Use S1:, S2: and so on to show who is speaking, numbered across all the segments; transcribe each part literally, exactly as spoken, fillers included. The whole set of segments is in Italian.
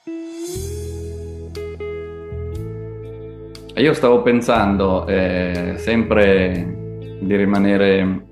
S1: E io stavo pensando eh, sempre di rimanere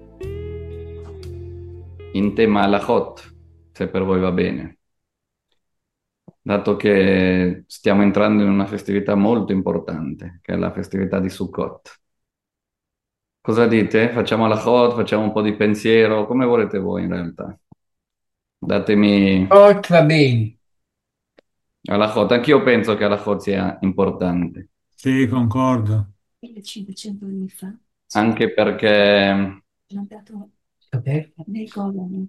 S1: in tema halachot, se per voi va bene, dato che stiamo entrando in una festività molto importante, che è la festività di Sukkot. Cosa dite? Facciamo halachot, facciamo un po' di pensiero, come volete voi in realtà. Datemi
S2: Oh, va bene.
S1: halachot, anch'io penso che halachot sia importante,
S3: Sì, concordo.
S4: millecinquecento anni fa
S1: anche perché,
S4: piantato
S2: Vabbè.
S4: nei coloni.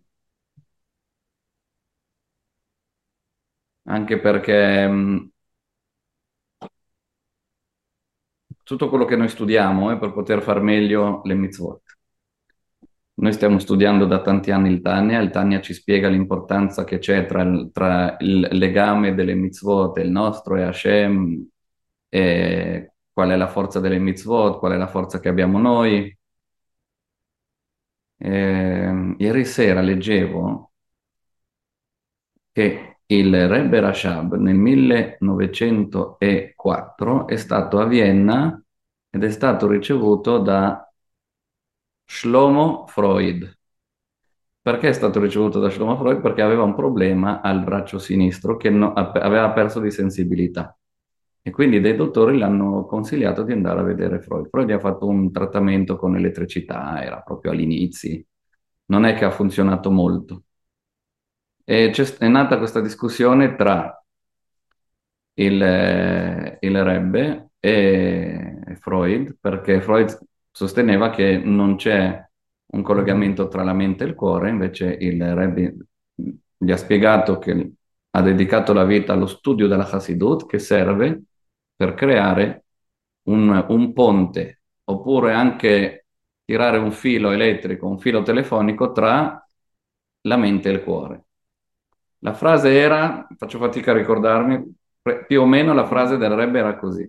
S1: anche perché mh, tutto quello che noi studiamo è per poter far meglio le mitzvot. Noi stiamo studiando da tanti anni il Tanya, il Tanya ci spiega l'importanza che c'è tra il, tra il legame delle mitzvot, il nostro e Hashem, e qual è la forza delle mitzvot, qual è la forza che abbiamo noi. Eh, ieri sera leggevo che il Rebbe Rashab nel millenovecentoquattro è stato a Vienna ed è stato ricevuto da Shlomo Freud. Perché è stato ricevuto da Shlomo Freud? Perché aveva un problema al braccio sinistro che no- ap- aveva perso di sensibilità. E quindi dei dottori l'hanno consigliato di andare a vedere Freud. Freud gli ha fatto un trattamento con elettricità, era proprio agli inizi. Non è che ha funzionato molto. E c'è- è nata questa discussione tra il, eh, il Rebbe e Freud, perché Freud sosteneva che non c'è un collegamento tra la mente e il cuore, invece il Rebbe gli ha spiegato che ha dedicato la vita allo studio della Hasidut, che serve per creare un, un ponte, oppure anche tirare un filo elettrico, un filo telefonico tra la mente e il cuore. La frase era, faccio fatica a ricordarmi, pre- più o meno la frase del Rebbe era così.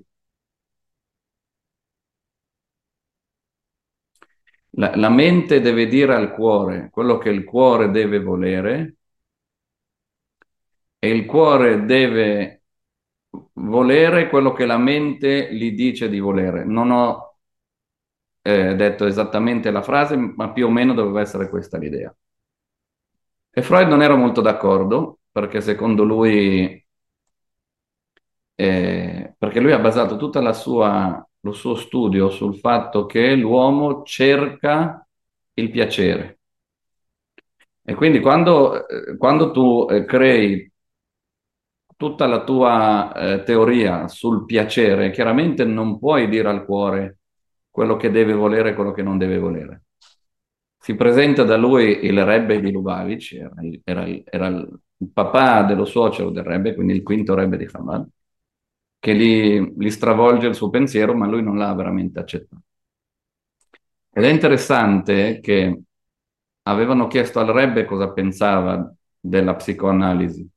S1: La, la mente deve dire al cuore quello che il cuore deve volere e il cuore deve volere quello che la mente gli dice di volere. Non ho eh, detto esattamente la frase, ma più o meno doveva essere questa l'idea. E Freud non era molto d'accordo, perché secondo lui eh, perché lui ha basato tutto il suo studio sul fatto che l'uomo cerca il piacere. E quindi quando, eh, quando tu eh, crei tutta la tua eh, teoria sul piacere, chiaramente non puoi dire al cuore quello che deve volere e quello che non deve volere. Si presenta da lui il Rebbe di Lubavitch, era il, era il- era il papà dello suocero del Rebbe, quindi il quinto Rebbe di Chabad, che gli, gli stravolge il suo pensiero, ma lui non l'ha veramente accettato. Ed è interessante che avevano chiesto al Rebbe cosa pensava della psicoanalisi.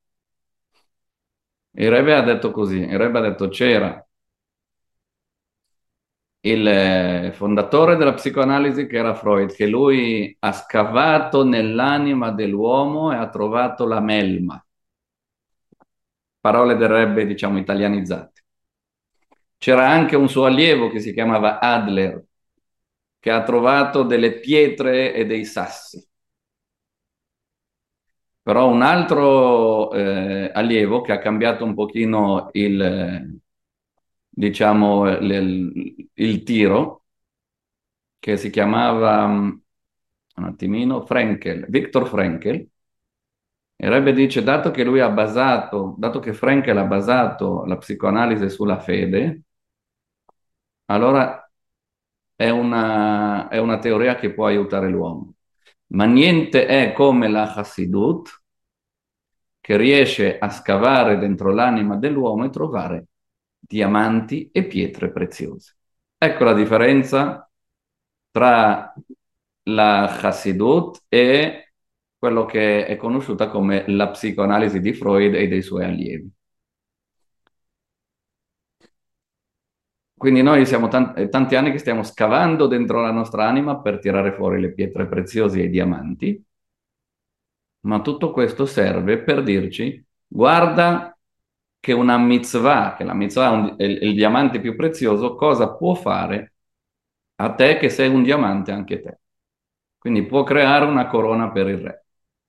S1: Il Rebbe ha detto così, il Rebbe ha detto c'era il eh, fondatore della psicoanalisi che era Freud, che lui ha scavato nell'anima dell'uomo e ha trovato la melma, parole del Rebbe diciamo italianizzate. C'era anche un suo allievo che si chiamava Adler, che ha trovato delle pietre e dei sassi. Però un altro eh, allievo che ha cambiato un pochino il, eh, diciamo, il, il tiro, che si chiamava, um, un attimino, Frankel, Viktor Frankel, il Rebbe dice, dato che lui ha basato, dato che Frankel ha basato la psicoanalisi sulla fede, allora è una, è una teoria che può aiutare l'uomo. Ma niente è come la Hassidut, che riesce a scavare dentro l'anima dell'uomo e trovare diamanti e pietre preziose. Ecco la differenza tra la Hassidut e quello che è conosciuta come la psicoanalisi di Freud e dei suoi allievi. Quindi noi siamo tan- è tanti anni che stiamo scavando dentro la nostra anima per tirare fuori le pietre preziose e i diamanti, ma tutto questo serve per dirci, guarda che una mitzvah, che la mitzvah è, un- è il è il diamante più prezioso, cosa può fare a te che sei un diamante anche te. Quindi può creare una corona per il re.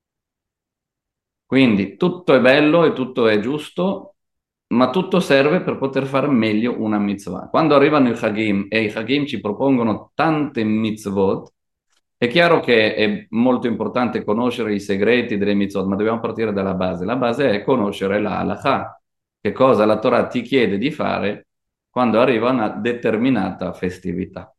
S1: Quindi tutto è bello e tutto è giusto, ma tutto serve per poter fare meglio una mitzvah. Quando arrivano i Hagim e i Hagim ci propongono tante mitzvot, è chiaro che è molto importante conoscere i segreti delle mitzvot, ma dobbiamo partire dalla base. La base è conoscere la halakha, che cosa la Torah ti chiede di fare quando arriva una determinata festività.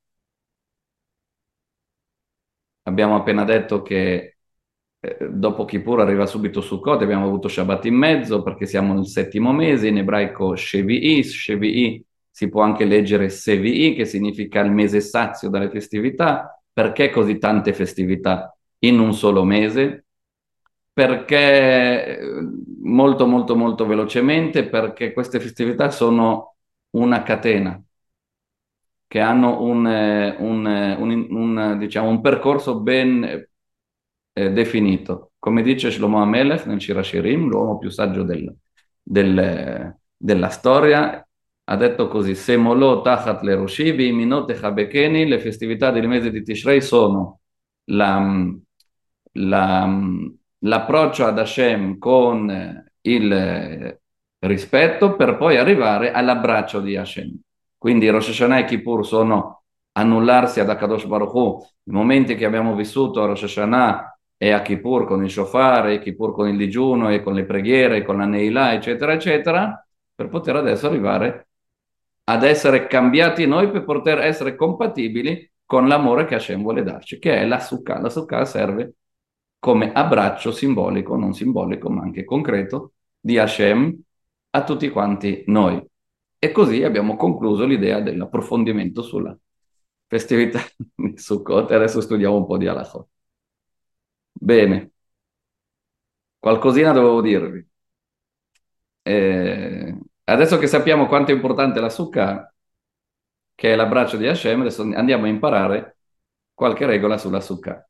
S1: Abbiamo appena detto che eh, dopo Kippur arriva subito Sukkot, abbiamo avuto Shabbat in mezzo perché siamo nel settimo mese, in ebraico Shevi'i, Shevi'i si può anche leggere Sevi'i, che significa il mese sazio dalle festività. Perché così tante festività in un solo mese? Perché eh, molto molto molto velocemente, perché queste festività sono una catena che hanno un, eh, un, eh, un, un, diciamo, un percorso ben eh, definito. Come dice Shlomo Amelech nel Shir Hashirim, l'uomo più saggio del- del- della storia, ha detto così: Semolo tachat le roshivi, minote chabekeni, le festività del mese di Tishrei sono la, la- l'approccio ad Hashem con il rispetto per poi arrivare all'abbraccio di Hashem. Quindi Rosh Hashanah e Kippur sono annullarsi ad Akadosh Baruch Hu, i momenti che abbiamo vissuto a Rosh Hashanah e a Kippur con il shofar, e Kippur con il digiuno e con le preghiere, e con la Neilà, eccetera, eccetera, per poter adesso arrivare ad essere cambiati noi per poter essere compatibili con l'amore che Hashem vuole darci, che è la sukkah. La sukkah serve come abbraccio simbolico, non simbolico, ma anche concreto, di Hashem a tutti quanti noi. E così abbiamo concluso l'idea dell'approfondimento sulla festività di Sukkot e adesso studiamo un po' di Halachot. Bene, qualcosina dovevo dirvi. Eh, adesso che sappiamo quanto è importante la Sukkah, che è l'abbraccio di Hashem, adesso andiamo a imparare qualche regola sulla Sukkah.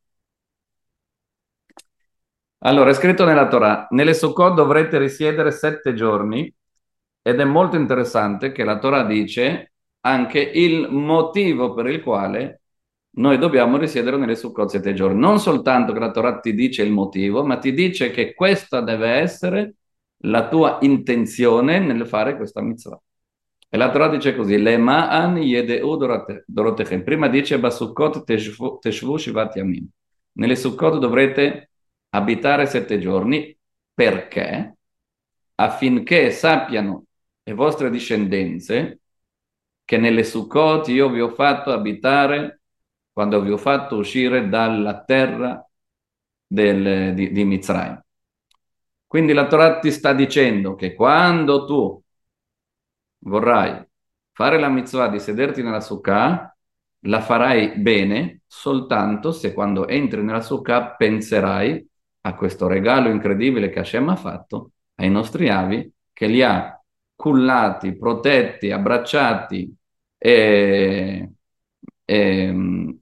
S1: Allora, è scritto nella Torah, nelle Sukkot dovrete risiedere sette giorni ed è molto interessante che la Torah dice anche il motivo per il quale noi dobbiamo risiedere nelle Sukkot sette giorni. Non soltanto che la Torah ti dice il motivo, ma ti dice che questa deve essere la tua intenzione nel fare questa mitzvah. E la Torah dice così, le ma'an yedeu dorate- dorotechem. Prima dice, Basukkot teshvu teshvu shivat yamim. Nelle Sukkot dovrete abitare sette giorni perché? Affinché sappiano le vostre discendenze che nelle Sukkot io vi ho fatto abitare quando vi ho fatto uscire dalla terra del- di, di Mizraim. Quindi la Torah ti sta dicendo che quando tu vorrai fare la mitzvah di sederti nella sukkah, la farai bene soltanto se quando entri nella sukkah penserai a questo regalo incredibile che Hashem ha fatto ai nostri avi, che li ha cullati, protetti, abbracciati e, e,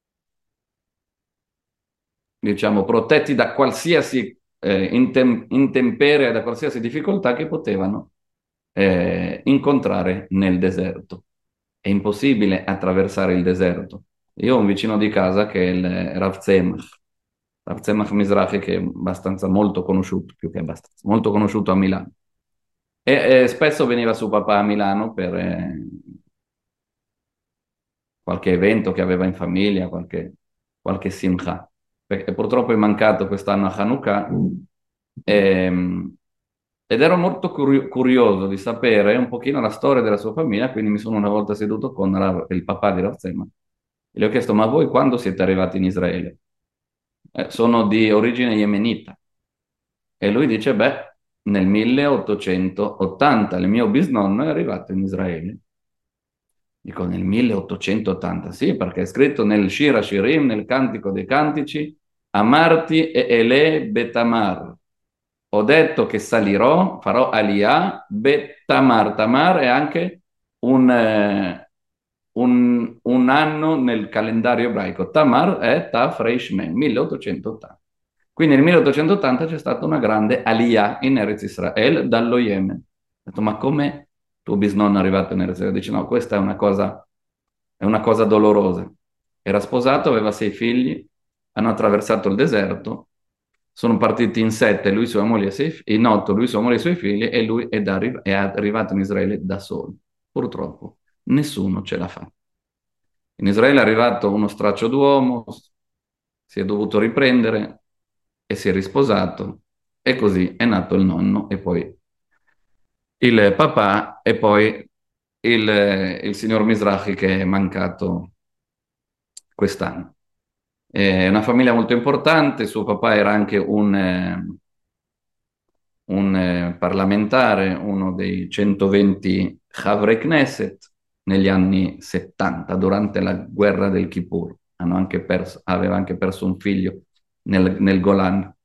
S1: diciamo, protetti da qualsiasi eh, intem- intemperie, da qualsiasi difficoltà che potevano eh, incontrare nel deserto. È impossibile attraversare il deserto. Io ho un vicino di casa che è il Rav Tzemach, Rav Tzemach Mizrahi, che è abbastanza molto conosciuto, più che abbastanza, molto conosciuto a Milano. E, e spesso veniva suo papà a Milano per eh, qualche evento che aveva in famiglia, qualche, qualche simcha. Perché purtroppo è mancato quest'anno a Hanukkah. Ehm, ed ero molto curio- curioso di sapere un pochino la storia della sua famiglia, quindi mi sono una volta seduto con Rav- il papà di Rav Zema e gli ho chiesto: ma voi quando siete arrivati in Israele? "Eh, sono di origine yemenita." E lui dice: beh, nel milleottocentottanta il mio bisnonno è arrivato in Israele. Dico nel milleottocentottanta, sì, perché è scritto nel Shir Hashirim, nel Cantico dei Cantici, Amarti e Ele Betamar. Ho detto che salirò, farò Aliyah, Betamar. Tamar è anche un, eh, un, un anno nel calendario ebraico. Tamar è Taf Reish Mem, milleottocentottanta. Quindi nel milleottocentottanta c'è stata una grande Aliyah in Eretz Israel dallo Yemen. detto, ma come tuo bisnonno è arrivato in Eretz Israele? Dice, no, questa è una cosa, è una cosa dolorosa. Era sposato, aveva sei figli, hanno attraversato il deserto, sono partiti in sette, lui, sua moglie e sei figli, in otto, lui, sua moglie e i suoi figli, e lui è, da- è arrivato in Israele da solo. Purtroppo, nessuno ce la fa. In Israele è arrivato uno straccio d'uomo, si è dovuto riprendere e si è risposato, e così è nato il nonno e poi il papà e poi il, il signor Mizrahi che è mancato quest'anno. È una famiglia molto importante, suo papà era anche un, eh, un eh, parlamentare, uno dei centoventi Chavrei Knesset negli anni settanta, durante la guerra del Kippur. Hanno anche perso- aveva anche perso un figlio nel, nel Golan.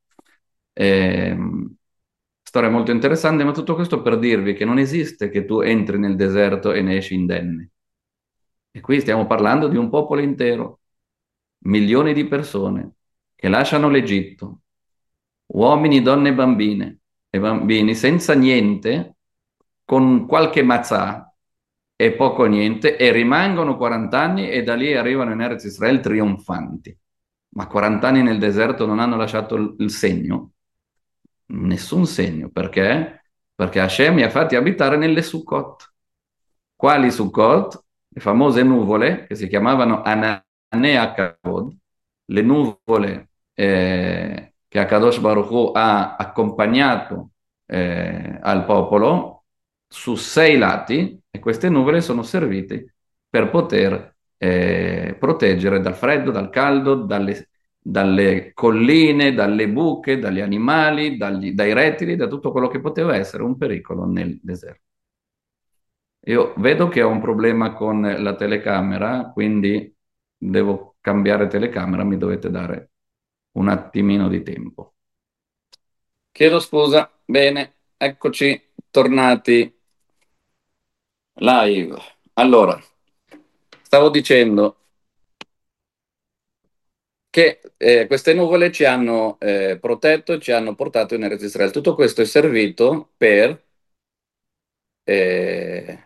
S1: Ehm, storia molto interessante, ma tutto questo per dirvi che non esiste che tu entri nel deserto e ne esci indenne. E qui stiamo parlando di un popolo intero, milioni di persone che lasciano l'Egitto, uomini, donne e bambine, e bambini senza niente, con qualche mazzà e poco niente, e rimangono quaranta anni e da lì arrivano in Eretz Israele trionfanti. Ma quaranta anni nel deserto non hanno lasciato il il segno? Nessun segno, perché? Perché Hashem li ha fatti abitare nelle Sukkot. Quali Sukkot? Le famose nuvole che si chiamavano Ananea Kavod, le nuvole eh, che Akadosh Baruch Hu ha accompagnato eh, al popolo su sei lati, e queste nuvole sono servite per poter eh, proteggere dal freddo, dal caldo, dalle, dalle colline, dalle buche, dagli animali, dagli- dai rettili, da tutto quello che poteva essere un pericolo nel deserto. Io vedo che ho un problema con la telecamera, quindi devo cambiare telecamera, mi dovete dare un attimino di tempo. Chiedo scusa, bene, eccoci tornati live. Allora, stavo dicendo che eh, queste nuvole ci hanno eh, protetto e ci hanno portato in Eretz Israele. Tutto questo è servito per eh,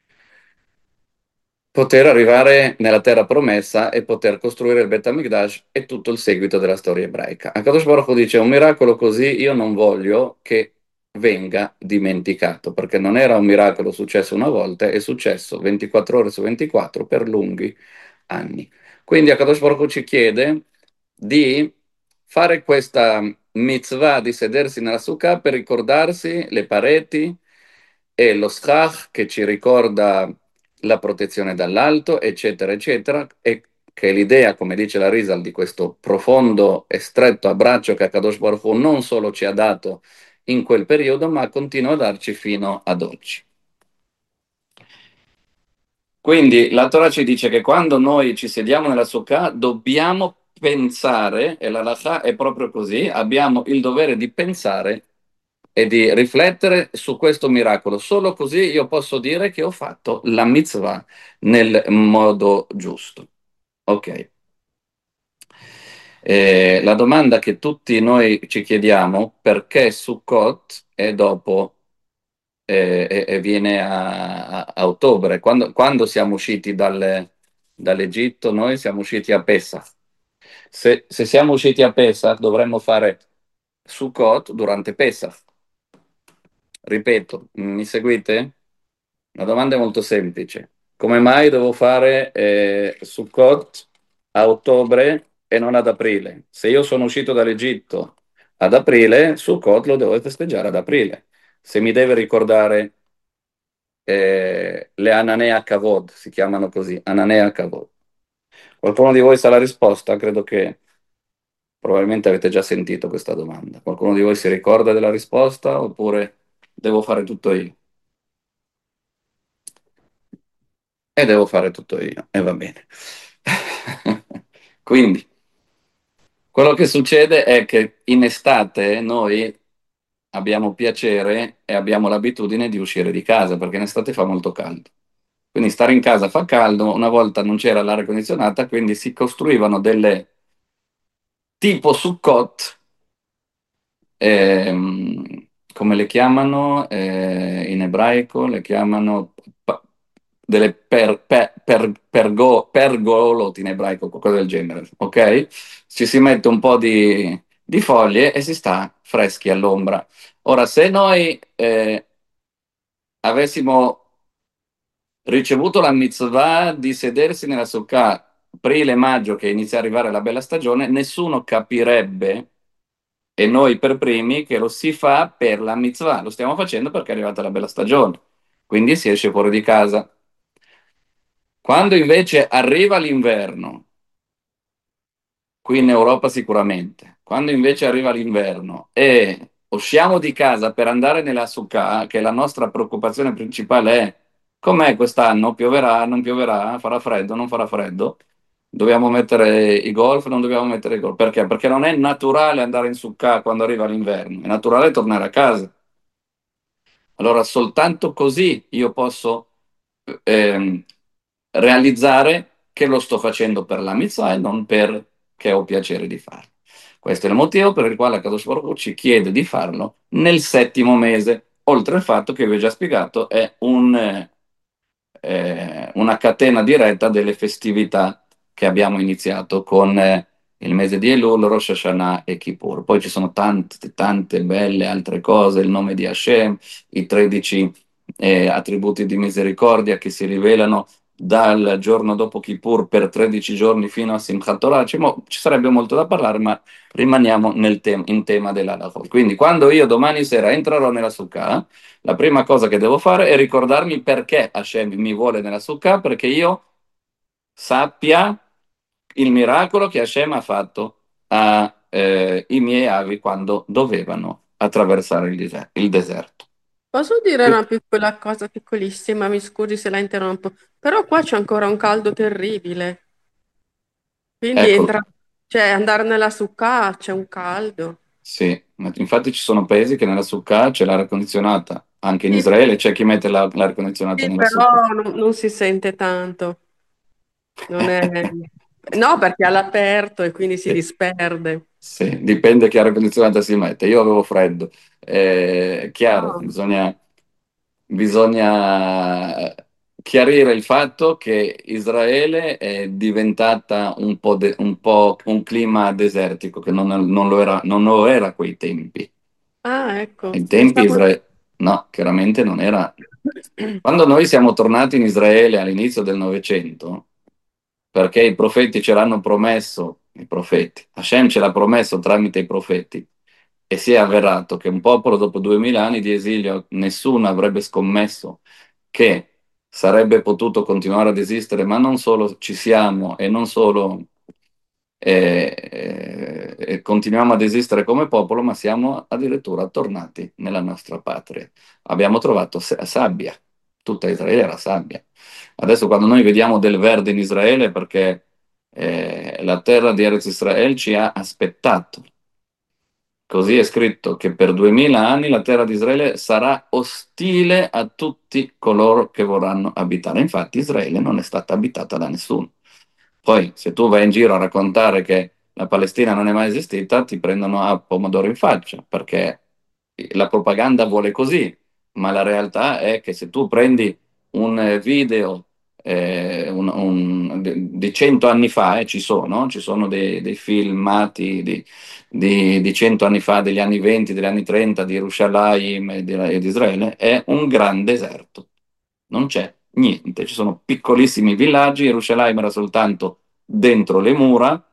S1: poter arrivare nella terra promessa e poter costruire il Bet HaMikdash e tutto il seguito della storia ebraica. Akadosh Baruch Hu dice: un miracolo così io non voglio che venga dimenticato, perché non era un miracolo successo una volta, è successo ventiquattro ore su ventiquattro per lunghi anni. Quindi Akadosh Baruch Hu ci chiede di fare questa mitzvah di sedersi nella sukkah per ricordarsi le pareti e lo schach che ci ricorda la protezione dall'alto, eccetera, eccetera, e che è l'idea, come dice la Rizal, di questo profondo e stretto abbraccio che Akadosh Baruch Hu non solo ci ha dato in quel periodo, ma continua a darci fino ad oggi. Quindi la Torah ci dice che quando noi ci sediamo nella Sukkah dobbiamo pensare, e la Halakha è proprio così, abbiamo il dovere di pensare e di riflettere su questo miracolo. Solo così io posso dire che ho fatto la mitzvah nel modo giusto. Ok. Eh, la domanda che tutti noi ci chiediamo, perché Sukkot è dopo eh, e, e viene a, a- a ottobre? Quando, quando siamo usciti dalle- dall'Egitto, noi siamo usciti a Pesach. Se, se siamo usciti a Pesach, dovremmo fare Sukkot durante Pesach. Ripeto, mi seguite? La domanda è molto semplice. Come mai devo fare eh, Sukkot a ottobre e non ad aprile? Se io sono uscito dall'Egitto ad aprile, Sukkot lo devo festeggiare ad aprile. Se mi deve ricordare eh, le Ananea Kavod, si chiamano così, Ananea Kavod. Qualcuno di voi sa la risposta? Credo che probabilmente avete già sentito questa domanda. Qualcuno di voi si ricorda della risposta oppure devo fare tutto io? E devo fare tutto io, e va bene. Quindi, quello che succede è che in estate noi abbiamo piacere e abbiamo l'abitudine di uscire di casa, perché in estate fa molto caldo. Quindi stare in casa fa caldo, una volta non c'era l'aria condizionata, quindi si costruivano delle tipo Sukkot, ehm, come le chiamano eh, in ebraico? Le chiamano pa- delle per, per, per- pergo- pergoloti in ebraico, qualcosa del genere, ok? Ci si mette un po' di, di foglie e si sta freschi all'ombra. Ora, se noi eh, avessimo ricevuto la mitzvah di sedersi nella sukkah aprile, maggio, che inizia ad arrivare la bella stagione, nessuno capirebbe, e noi per primi, che lo si fa per la mitzvah. Lo stiamo facendo perché è arrivata la bella stagione, quindi si esce fuori di casa. Quando invece arriva l'inverno, qui in Europa sicuramente, quando invece arriva l'inverno e usciamo di casa per andare nella sukkah, che la nostra preoccupazione principale è com'è quest'anno, pioverà, non pioverà, farà freddo, non farà freddo, dobbiamo mettere i golf, non dobbiamo mettere i golf, perché? Perché non è naturale andare in sukkah quando arriva l'inverno, è naturale tornare a casa. Allora, soltanto così io posso ehm, realizzare che lo sto facendo per la mitzvah e non perché ho piacere di farlo. Questo è il motivo per il quale Kadosh Baruch Hu ci chiede di farlo nel settimo mese, oltre al fatto che vi ho già spiegato, è un, eh, eh, una catena diretta delle festività che abbiamo iniziato con eh, il mese di Elul, Rosh Hashanah e Kippur. Poi ci sono tante, tante belle altre cose, il nome di Hashem, i tredici eh, attributi di misericordia che si rivelano dal giorno dopo Kippur per tredici giorni fino a Simchat Torah. Ci, mo- ci sarebbe molto da parlare, ma rimaniamo nel tem- in tema dell'Halachot. Quindi quando io domani sera entrerò nella Sukkah, la prima cosa che devo fare è ricordarmi perché Hashem mi vuole nella Sukkah, perché io sappia il miracolo che Hashem ha fatto ai miei avi quando dovevano attraversare il, dese- il deserto.
S2: Posso dire una piccola cosa piccolissima? Mi scusi se la interrompo, però qua c'è ancora un caldo terribile, quindi
S1: Ecco,
S2: entra, cioè andare nella succa c'è un caldo.
S1: sì, ma infatti ci sono paesi che nella Sukkah c'è l'aria condizionata, anche in
S2: Sì,
S1: Israele c'è chi mette la- l'aria condizionata
S2: sì,
S1: nella Sukkah.
S2: però non, non si sente tanto. Non è... No, perché è all'aperto e quindi si
S1: Sì.
S2: disperde.
S1: Sì, dipende che aria condizionata si mette. Io avevo freddo. Eh, È chiaro,
S2: No.
S1: bisogna, bisogna chiarire il fatto che Israele è diventata un po', de- un po' un clima desertico, che non, non lo era, non lo era a quei tempi.
S2: Ah, ecco,
S1: Ai tempi
S2: pensavo...
S1: Israele, no, chiaramente non era. Quando noi siamo tornati in Israele all'inizio del Novecento, perché i profeti ce l'hanno promesso, i profeti, Hashem ce l'ha promesso tramite i profeti, e si è avverato che un popolo dopo duemila anni di esilio, nessuno avrebbe scommesso che sarebbe potuto continuare ad esistere, ma non solo ci siamo e non solo e, e- e continuiamo ad esistere come popolo, ma siamo addirittura tornati nella nostra patria. Abbiamo trovato sa- sabbia, tutta Israele era sabbia. Adesso quando noi vediamo del verde in Israele è perché eh, la terra di Eretz Israele ci ha aspettato. Così è scritto che per duemila anni la terra di Israele sarà ostile a tutti coloro che vorranno abitare. Infatti Israele non è stata abitata da nessuno. Poi, se tu vai in giro a raccontare che la Palestina non è mai esistita, ti prendono a pomodoro in faccia, perché la propaganda vuole così, ma la realtà è che se tu prendi un eh, video eh, un- un- di di cento anni fa, e ci sono, ci sono dei, dei filmati di, di, di cento anni fa, degli anni venti, degli anni trenta, di Gerusalemme e di, e di Israele, è un gran deserto. Non c'è niente, ci sono piccolissimi villaggi, Gerusalemme era soltanto dentro le mura,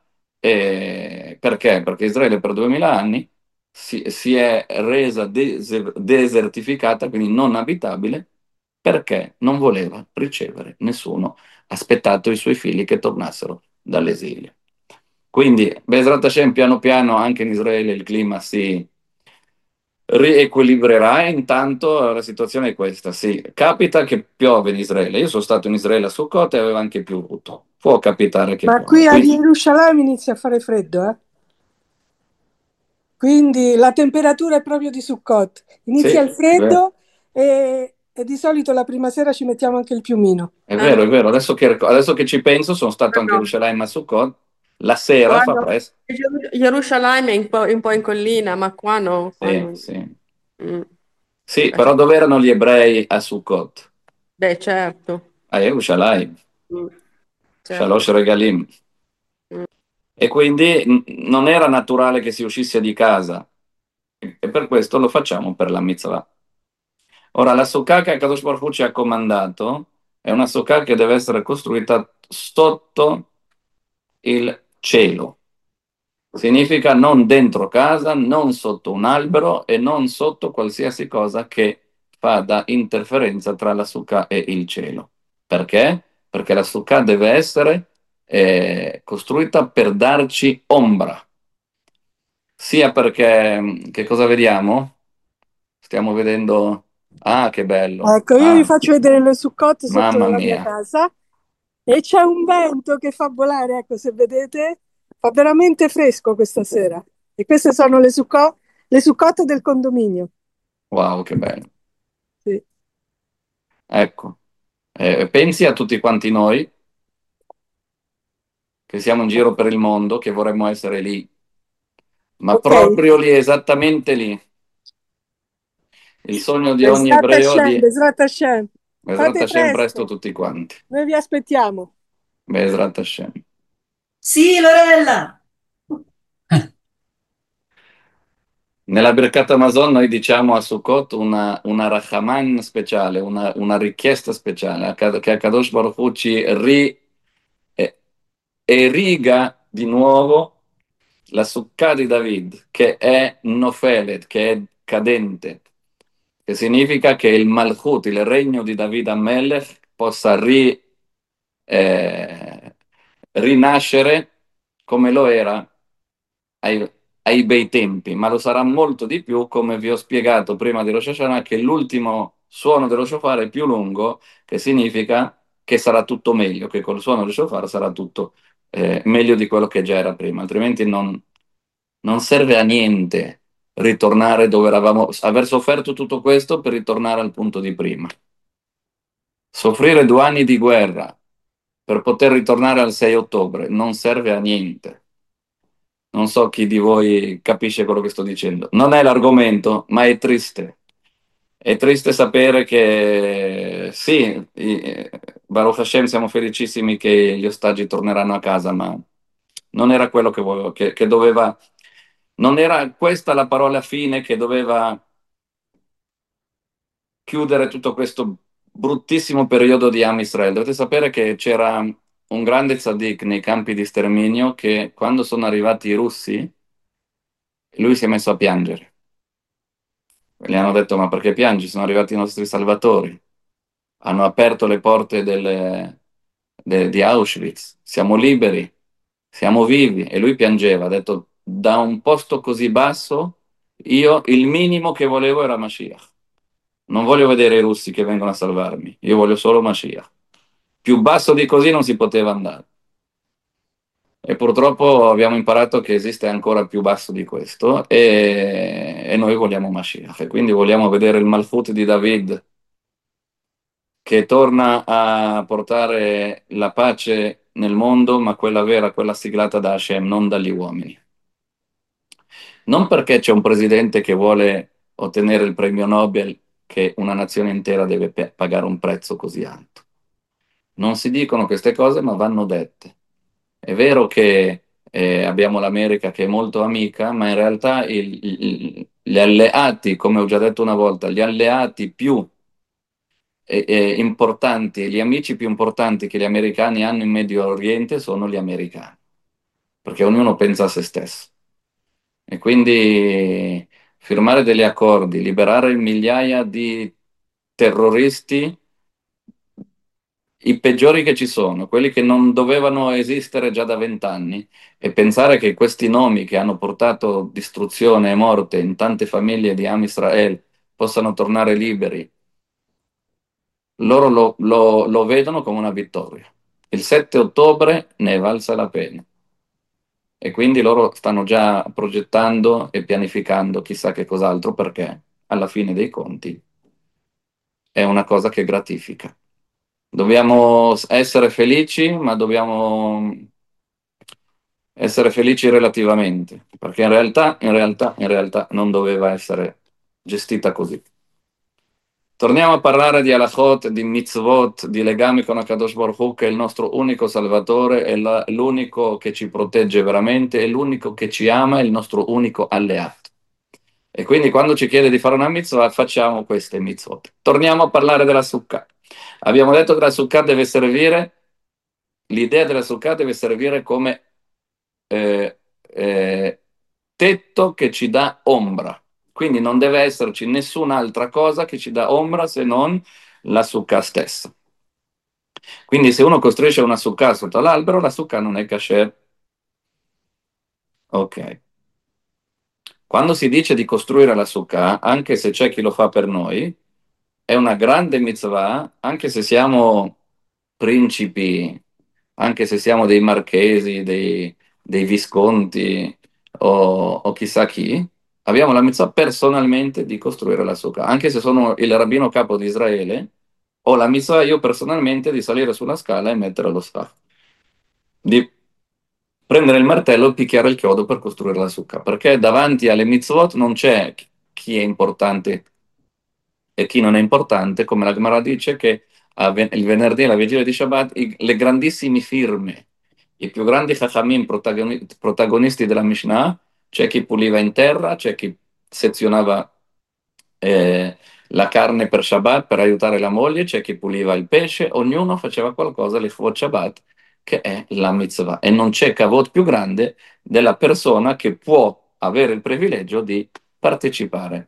S1: e perché? Perché Israele per duemila anni si, si è resa dese- desertificata, quindi non abitabile, perché non voleva ricevere nessuno, ha aspettato i suoi figli che tornassero dall'esilio. Quindi, Bezrat Hashem, piano piano anche in Israele il clima si riequilibrerà, e intanto la situazione è questa, sì, capita che piove in Israele, io sono stato in Israele a Sukkot e aveva anche piovuto, può capitare che
S3: Ma
S1: piova.
S3: qui a
S1: Qui,
S3: Gerusalemme inizia a fare freddo, eh? Quindi la temperatura è proprio di Sukkot.
S1: sì,
S3: Inizia il
S1: è vero,
S3: freddo e, e di solito la prima sera ci mettiamo anche il piumino.
S1: è vero, è
S2: Anche
S1: vero. Adesso che, adesso che ci penso, sono stato anche a
S2: no.
S1: Gerusalemme a Sukkot, la sera fa
S2: Guarda,
S1: presto,
S2: Geru- Gerusalemme è un po', un po' in collina, ma qua no, qua
S1: sì,
S2: no.
S1: sì.
S2: Mm.
S1: Sì,
S2: Eh,
S1: però dove erano gli ebrei a Sukkot?
S2: Beh, certo.
S1: A Yerushalayim,
S2: Mm,
S1: Shalosh
S2: certo.
S1: Regalim.
S2: Mm.
S1: E quindi n- non era naturale che si uscisse di casa. E e per questo lo facciamo per la mitzvah. Ora, la sukkah che Kadosh Baruch Hu ci ha comandato è una sukkah che deve essere costruita sotto il cielo. Significa non dentro casa, non sotto un albero e non sotto qualsiasi cosa che fa da interferenza tra la sukkah e il cielo. Perché? Perché la sukkah deve essere eh, costruita per darci ombra, sia perché, che cosa vediamo? Stiamo vedendo, ah, che bello,
S3: Ecco, io vi
S1: ah,
S3: faccio vedere le succotte sotto
S1: mamma
S3: la mia
S1: mia,
S3: casa e c'è un vento che fa volare, ecco, se vedete, fa veramente fresco questa sera. E queste sono le, succo- le succotte del condominio.
S1: wow, che bello.
S3: Sì.
S1: Ecco, Eh, pensi a tutti quanti noi che siamo in giro per il mondo, che vorremmo essere lì, ma
S3: Ok?
S1: proprio lì, esattamente lì. Il sogno di ogni
S3: Besrat
S1: ebreo è
S3: Hashem,
S1: di
S3: Besrat Hashem.
S1: Bezrat
S3: Fate
S1: Hashem presto
S3: presto,
S1: tutti quanti.
S3: noi vi aspettiamo.
S1: Bezrat Hashem.
S4: Sì, Lorella!
S1: Nella Birkat Amazon noi diciamo a Sukkot una, una Rachaman speciale, una, una richiesta speciale, a Kad- che Kadosh Baruch Hu ci ri, eh, eriga di nuovo la Sukkah di David, che è Nofelet, che è cadente, che significa che il Malchut, il regno di David Amelech, possa ri, eh, rinascere come lo era ai, ai bei tempi, ma lo sarà molto di più, come vi ho spiegato prima di Rosh Hashanah, che l'ultimo suono dello shofar è più lungo, che significa che sarà tutto meglio, che col suono dello shofar sarà tutto eh, meglio di quello che già era prima, altrimenti non, non serve a niente ritornare dove eravamo, aver sofferto tutto questo per ritornare al punto di prima. Soffrire due anni di guerra per poter ritornare al sei ottobre non serve a niente. Non so chi di voi capisce quello che sto dicendo. Non è l'argomento, ma è triste. È triste sapere che sì, i- Baruch Hashem, siamo felicissimi che gli ostaggi torneranno a casa, ma non era quello che, volevo- che, che doveva, non era questa la parola fine che doveva chiudere tutto questo bruttissimo periodo di Am Israele. Dovete sapere che c'era un grande tzaddik nei campi di sterminio che quando sono arrivati i russi, lui si è messo a piangere. Gli hanno detto: Ma perché piangi? Sono arrivati i nostri salvatori. Hanno aperto le porte delle- de- di Auschwitz. Siamo liberi, siamo vivi. E lui piangeva. Ha detto: Da un posto così basso, io il minimo che volevo era Mashiach. Non voglio vedere i russi che vengono a salvarmi. Io voglio solo Mashiach. Più basso di così non si poteva andare. E purtroppo abbiamo imparato che esiste ancora più basso di questo e, e noi vogliamo Mashiach. E quindi vogliamo vedere il Malchut di David che torna a portare la pace nel mondo, ma quella vera, quella siglata da Hashem, non dagli uomini. Non perché c'è un presidente che vuole ottenere il premio Nobel che una nazione intera deve pe- pagare un prezzo così alto. Non si dicono queste cose, ma vanno dette. È vero che eh, abbiamo l'America che è molto amica, ma in realtà il- il- gli alleati, come ho già detto una volta, gli alleati più eh, eh, importanti, gli amici più importanti che gli americani hanno in Medio Oriente sono gli americani, perché ognuno pensa a se stesso. E quindi firmare degli accordi, liberare migliaia di terroristi, i peggiori che ci sono, quelli che non dovevano esistere già da vent'anni, e pensare che questi nomi che hanno portato distruzione e morte in tante famiglie di Am Israel possano tornare liberi, loro lo, lo- lo vedono come una vittoria. Il sette ottobre ne è valsa la pena e quindi loro stanno già progettando e pianificando chissà che cos'altro perché alla fine dei conti è una cosa che gratifica. Dobbiamo essere felici, ma dobbiamo essere felici relativamente, perché in realtà, in realtà, in realtà non doveva essere gestita così. Torniamo a parlare di halachot, di mitzvot, di legami con Akadosh Baruch Hu, che è il nostro unico salvatore, è la- l'unico che ci protegge veramente, è l'unico che ci ama, è il nostro unico alleato. E quindi quando ci chiede di fare una mitzvah, facciamo queste mitzvot. Torniamo a parlare della sukkah. Abbiamo detto che la sukkah deve servire, l'idea della sukkah deve servire come eh, eh, tetto che ci dà ombra. Quindi non deve esserci nessun'altra cosa che ci dà ombra se non la sukkah stessa. Quindi se uno costruisce una sukkah sotto l'albero, la sukkah non è kasher. Ok. Quando si dice di costruire la sukkah, anche se c'è chi lo fa per noi, è una grande mitzvah, anche se siamo principi, anche se siamo dei marchesi, dei, dei visconti o, o chissà chi, abbiamo la mitzvah personalmente di costruire la sukkah. Anche se sono il rabbino capo di Israele, ho la mitzvah io personalmente di salire sulla scala e mettere lo staff, di prendere il martello e picchiare il chiodo per costruire la sukkah, perché davanti alle mitzvot non c'è chi è importante e chi non è importante, come la Gemara dice che a ven- il venerdì e la vigilia di Shabbat i- le grandissime firme, i più grandi chachamim protagoni- protagonisti della Mishnah, c'è chi puliva in terra, c'è chi sezionava eh, la carne per Shabbat per aiutare la moglie, c'è chi puliva il pesce, ognuno faceva qualcosa l'Ifvot Shabbat, che è la mitzvah. E non c'è kavod più grande della persona che può avere il privilegio di partecipare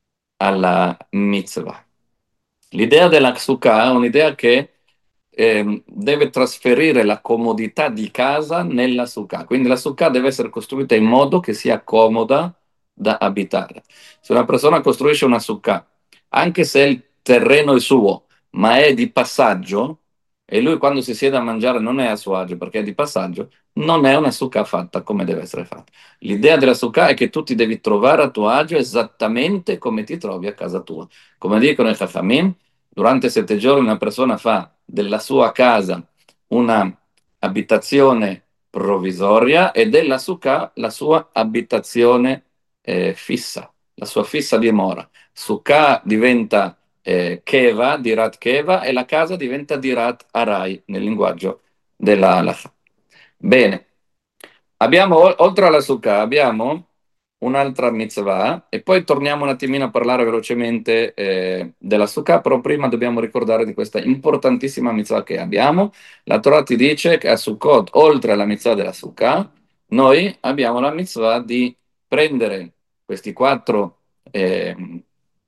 S1: alla mitzvah. L'idea della Sukkah è un'idea che ehm, deve trasferire la comodità di casa nella Sukkah. Quindi la Sukkah deve essere costruita in modo che sia comoda da abitare. Se una persona costruisce una Sukkah, anche se il terreno è suo, ma è di passaggio, e lui quando si siede a mangiare non è a suo agio perché è di passaggio, non è una Sukkah fatta come deve essere fatta. L'idea della Sukkah è che tu ti devi trovare a tuo agio esattamente come ti trovi a casa tua. Come dicono i Chachamim, durante sette giorni una persona fa della sua casa una abitazione provvisoria e della Sukkah la sua abitazione eh, fissa, la sua fissa dimora. Sukkah diventa eh, Keva, Dirat Keva, e la casa diventa Dirat Arai nel linguaggio della Halakha. Bene, abbiamo, oltre alla Sukkah, abbiamo un'altra mitzvah e poi torniamo un attimino a parlare velocemente eh, della Sukkah, però prima dobbiamo ricordare di questa importantissima mitzvah che abbiamo. La Torah ti dice che a Sukkot, oltre alla mitzvah della Sukkah, noi abbiamo la mitzvah di prendere questi quattro eh,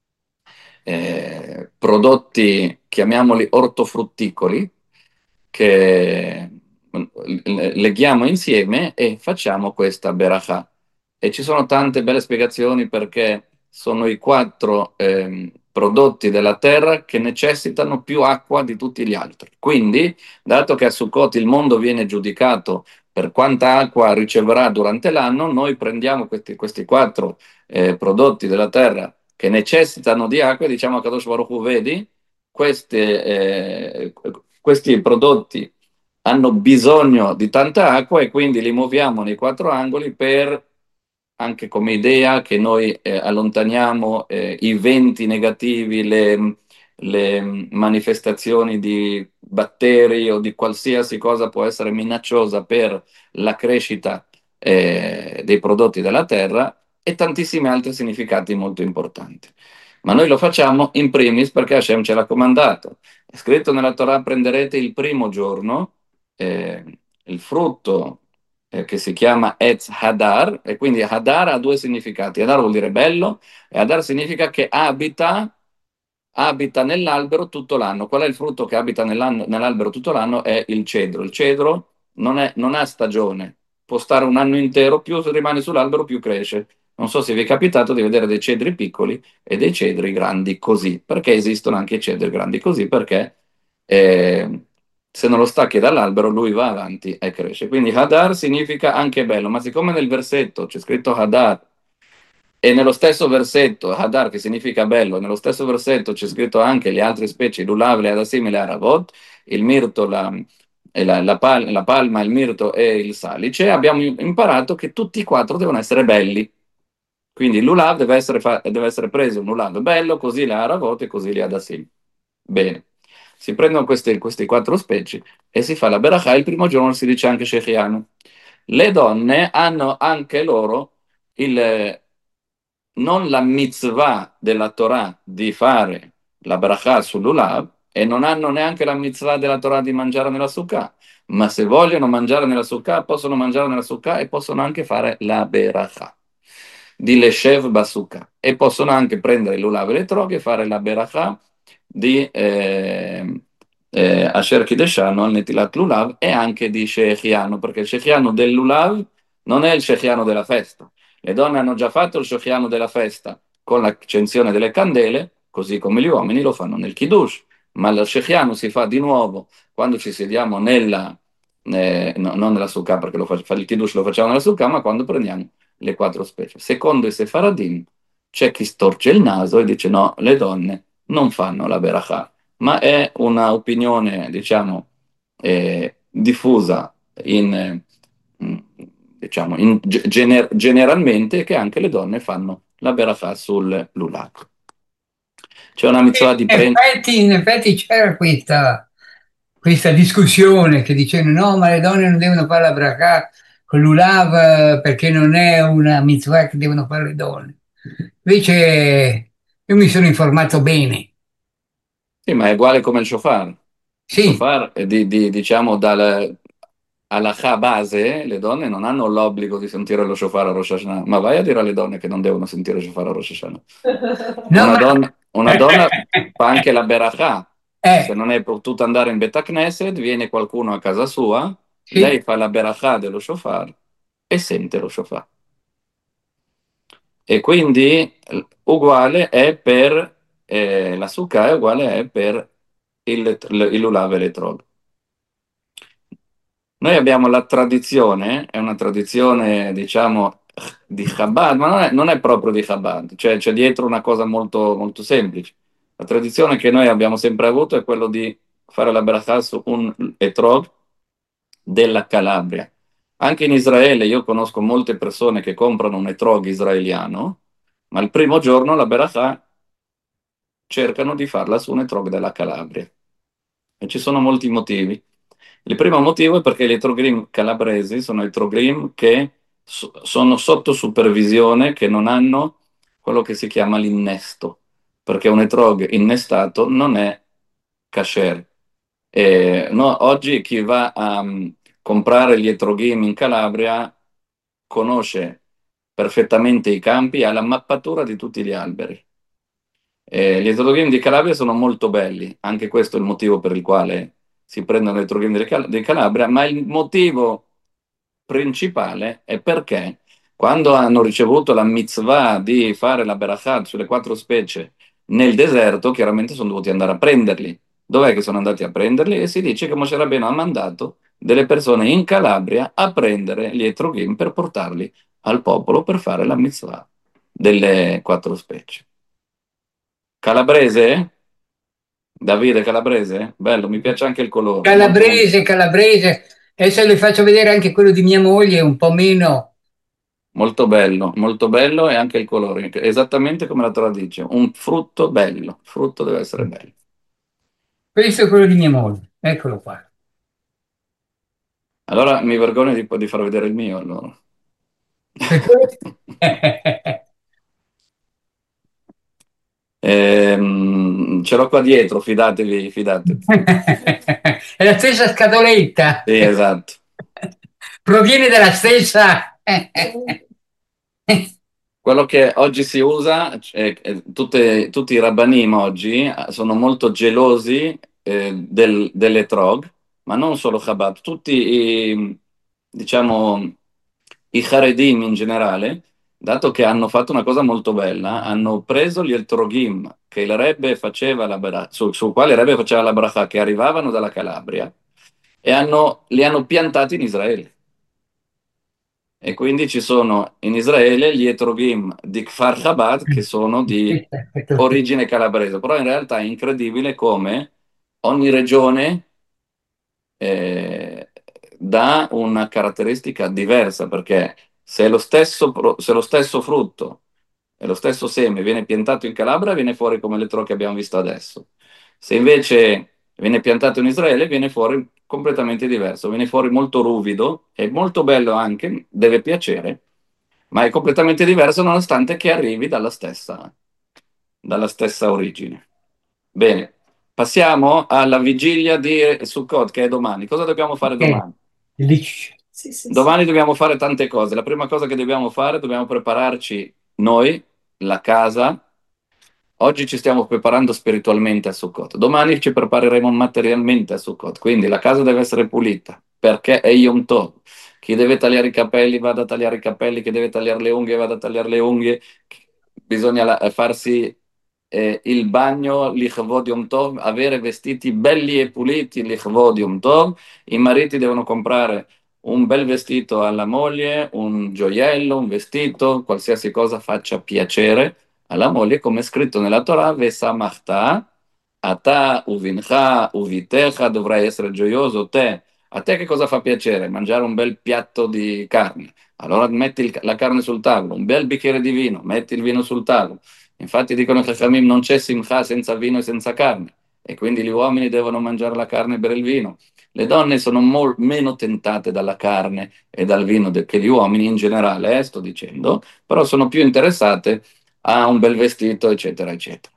S1: eh, prodotti, chiamiamoli ortofrutticoli, che leghiamo insieme e facciamo questa berachà. E ci sono tante belle spiegazioni perché sono i quattro ehm, prodotti della terra che necessitano più acqua di tutti gli altri. Quindi, dato che a Sukkot il mondo viene giudicato per quanta acqua riceverà durante l'anno, noi prendiamo questi, questi quattro eh, prodotti della terra che necessitano di acqua e diciamo a Kadosh Baruch Hu, vedi, queste, eh, questi prodotti hanno bisogno di tanta acqua e quindi li muoviamo nei quattro angoli per anche come idea che noi eh, allontaniamo eh, i venti negativi, le, le manifestazioni di batteri o di qualsiasi cosa può essere minacciosa per la crescita eh, dei prodotti della terra e tantissimi altri significati molto importanti. Ma noi lo facciamo in primis perché Hashem ce l'ha comandato. È scritto nella Torah: prenderete il primo giorno eh, il frutto eh, che si chiama Etz Hadar, e quindi Hadar ha due significati. Hadar vuol dire bello e Hadar significa che abita, abita nell'albero tutto l'anno. Qual è il frutto che abita nell'anno- nell'albero tutto l'anno? È il cedro. Il cedro non, è- non ha stagione, può stare un anno intero, più rimane sull'albero più cresce. Non so se vi è capitato di vedere dei cedri piccoli e dei cedri grandi così. Perché esistono anche i cedri grandi così? Perché eh, se non lo stacchi dall'albero lui va avanti e cresce. Quindi Hadar significa anche bello, ma siccome nel versetto c'è scritto Hadar e nello stesso versetto Hadar che significa bello, nello stesso versetto c'è scritto anche le altre specie, l'ulav, le adasim e le aravot, il mirto, la, e la, la pal- la palma, il mirto e il salice, abbiamo imparato che tutti e quattro devono essere belli. Quindi il lulav deve essere, fa- deve essere preso un lulav bello, così le ha Aravot e così le ha Dassim. Bene. Si prendono queste, queste quattro specie e si fa la berachà. Il primo giorno si dice anche Shechianu. Le donne hanno anche loro il, non la mitzvah della Torah di fare la berachà sull'ulav e non hanno neanche la mitzvah della Torah di mangiare nella sukkah, ma se vogliono mangiare nella sukkah possono mangiare nella sukkah e possono anche fare la berachà di Leshev Basukah e possono anche prendere l'ulav e le troghe e fare la berachà di eh, eh, Asher Kideshanu al Netilat Lulav e anche di Shechianu, perché il Shechianu del Lulav non è il Shechianu della festa. Le donne hanno già fatto il Shechianu della festa con l'accensione delle candele, così come gli uomini lo fanno nel Kiddush, ma il Shechianu si fa di nuovo quando ci sediamo nella, eh, no, non nella sukkah, perché lo fa, il Kiddush lo facciamo nella sukkah, ma quando prendiamo le quattro specie. Secondo i Sefaradim c'è chi storce il naso e dice no, le donne non fanno la berachà, ma è un'opinione, diciamo, eh, diffusa in, eh, diciamo, in gener- generalmente che anche le donne fanno la berachà sul lulac. C'è una mitzvah di
S5: In
S1: prendere.
S5: effetti, in effetti c'era questa, questa discussione che dicevano no, ma le donne non devono fare la bracà con l'ulav eh, perché non è una mitzvah che devono fare le donne. Invece io mi sono informato bene.
S1: Sì, ma è uguale come il shofar. Il
S5: Sì,
S1: shofar, è di, di- diciamo, dal, alla base, le donne non hanno l'obbligo di sentire lo shofar a Rosh Hashanah, ma vai a dire alle donne che non devono sentire lo shofar a Rosh Hashanah.
S5: no,
S1: Una
S5: ma...
S1: donna, una donna fa anche la berachà. Se
S5: Eh,
S1: non è potuta andare in Bet Knesset, viene qualcuno a casa sua,
S5: sì,
S1: lei fa la berachà dello shofar e sente lo shofar. E quindi eh, uguale è per eh, la sukkah, è uguale è per il, il lulav e l'etrog. Noi abbiamo la tradizione, è una tradizione, diciamo, di Chabad, ma non è, non è proprio di Chabad, cioè c'è dietro una cosa molto, molto semplice. La tradizione che noi abbiamo sempre avuto è quello di fare la bracha su un etrog della Calabria. Anche in Israele io conosco molte persone che comprano un etrog israeliano, ma il primo giorno la bracha cercano di farla su un etrog della Calabria. E ci sono molti motivi. Il primo motivo è perché gli etrogrim calabresi sono etrogrim che so- sono sotto supervisione, che non hanno quello che si chiama l'innesto, perché un etrog innestato non è kasher. E, no, oggi chi va a mm, comprare gli etrogrim in Calabria conosce perfettamente i campi e ha la mappatura di tutti gli alberi. Eh, gli etrogeni di Calabria sono molto belli, anche questo è il motivo per il quale si prendono gli etrogeni di Cal- di Calabria, ma il motivo principale è perché quando hanno ricevuto la mitzvah di fare la berachat sulle quattro specie nel deserto, chiaramente sono dovuti andare a prenderli. Dov'è che sono andati a prenderli? E si dice che Moshe Rabbeinu ha mandato delle persone in Calabria a prendere gli etrogeni per portarli al popolo per fare la mitzvah delle quattro specie. Calabrese? Davide Calabrese? Bello, mi piace anche il colore, molto molto,
S5: calabrese, calabrese. Adesso le faccio vedere anche quello di mia moglie, un po' meno.
S1: molto bello, molto bello e anche il colore, esattamente come la Torah dice, un frutto bello, il frutto deve essere bello.
S5: Questo è quello di mia moglie, eccolo qua.
S1: Allora mi vergogno di, di far vedere il mio, allora.
S5: Perché?
S1: Ehm, ce l'ho qua dietro, fidatevi, fidatevi.
S5: È la stessa scatoletta.
S1: Sì, esatto.
S5: Proviene dalla stessa.
S1: Quello che oggi si usa, eh, eh, tutte- tutti i rabbanim oggi eh, sono molto gelosi eh, del- dell'etrog, ma non solo Chabad, tutti i, diciamo, i Haredim in generale, dato che hanno fatto una cosa molto bella, hanno preso gli etrogim che il Rebbe faceva la bera- su, su quale il Rebbe faceva la bracha, che arrivavano dalla Calabria, e hanno- li hanno piantati in Israele. E quindi ci sono in Israele gli etrogim di Kfar Chabad che sono di
S5: Aspetta, aspetta, aspetta.
S1: origine calabrese, però in realtà è incredibile come ogni regione eh, dà una caratteristica diversa, perché se è lo stesso, pro- se è lo stesso frutto e lo stesso seme viene piantato in Calabria, viene fuori come l'etrò che abbiamo visto adesso. Se invece viene piantato in Israele, viene fuori completamente diverso, viene fuori molto ruvido, è molto bello anche, deve piacere, ma è completamente diverso nonostante che arrivi dalla stessa, dalla stessa origine. Bene, passiamo alla vigilia di Sukkot, che è domani. Cosa dobbiamo fare
S5: Eh,
S1: domani?
S5: lì-
S4: Sì, sì, sì.
S1: Domani dobbiamo fare tante cose. La prima cosa che dobbiamo fare, dobbiamo prepararci noi, la casa. Oggi ci stiamo preparando spiritualmente a Sukkot. Domani ci prepareremo materialmente a Sukkot. Quindi la casa deve essere pulita, perché è Yom Tov. Chi deve tagliare i capelli vada a tagliare i capelli, chi deve tagliare le unghie vada a tagliare le unghie. Bisogna la- farsi eh, il bagno, l'Ichvod Yom Tov, avere vestiti belli e puliti, l'Ichvod Yom Tov. I mariti devono comprare un bel vestito alla moglie, un gioiello, un vestito, qualsiasi cosa faccia piacere alla moglie, come è scritto nella Torah, Vesamachta, ata uvincha uvitecha, dovrai essere gioioso te. A te che cosa fa piacere? Mangiare un bel piatto di carne. Allora metti il- la carne sul tavolo, un bel bicchiere di vino, metti il vino sul tavolo. Infatti dicono che Chachamim non c'è simcha senza vino e senza carne, e quindi gli uomini devono mangiare la carne per il vino. Le donne sono mol- meno tentate dalla carne e dal vino de- che gli uomini in generale, eh, sto dicendo, però sono più interessate a un bel vestito, eccetera, eccetera.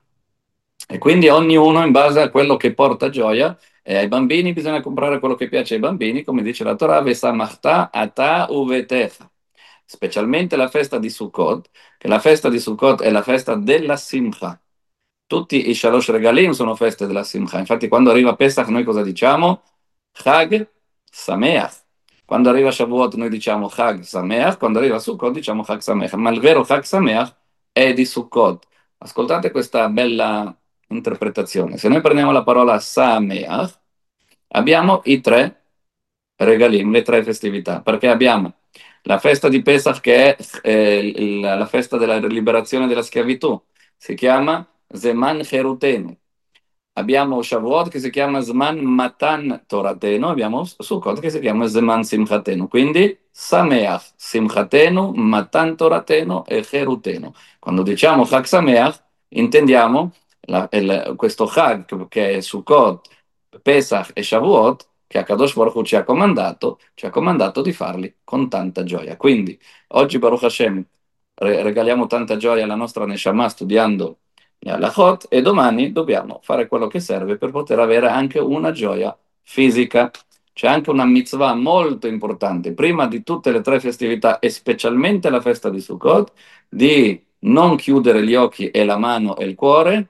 S1: E quindi ognuno in base a quello che porta gioia, e ai bambini bisogna comprare quello che piace ai bambini, come dice la Torah, Vesamachta ata uvetecha. Specialmente la festa di Sukkot, che la festa di Sukkot è la festa della Simcha. Tutti i Shalosh Regalim sono feste della Simcha. Infatti, quando arriva Pesach, noi cosa diciamo? Chag Sameach. Quando arriva Shavuot, noi diciamo Chag Sameach. Quando arriva Sukkot, diciamo Chag Sameach. Ma il vero Chag Sameach è di Sukkot. Ascoltate questa bella interpretazione. Se noi prendiamo la parola Sameach, abbiamo i tre regalim, le tre festività, perché abbiamo la festa di Pesach che è eh, il- la festa della liberazione dalla schiavitù, si chiama Zeman Cherutenu. Abbiamo Shavuot che si chiama Zman Matan Toratenu, abbiamo Sukkot che si chiama Zeman Simchatenu. Quindi Sameach, Simchatenu, Matan Toratenu e Cherutenu. Quando diciamo Chag Sameach, intendiamo la- il- questo Chag che è Sukkot, Pesach e Shavuot, che Akadosh Baruch Hu ci ha comandato, ci ha comandato di farli con tanta gioia. Quindi oggi Baruch Hashem re- regaliamo tanta gioia alla nostra Neshama studiando gli halachot, e domani dobbiamo fare quello che serve per poter avere anche una gioia fisica. C'è anche una mitzvah molto importante, prima di tutte le tre festività e specialmente la festa di Sukkot, di non chiudere gli occhi e la mano e il cuore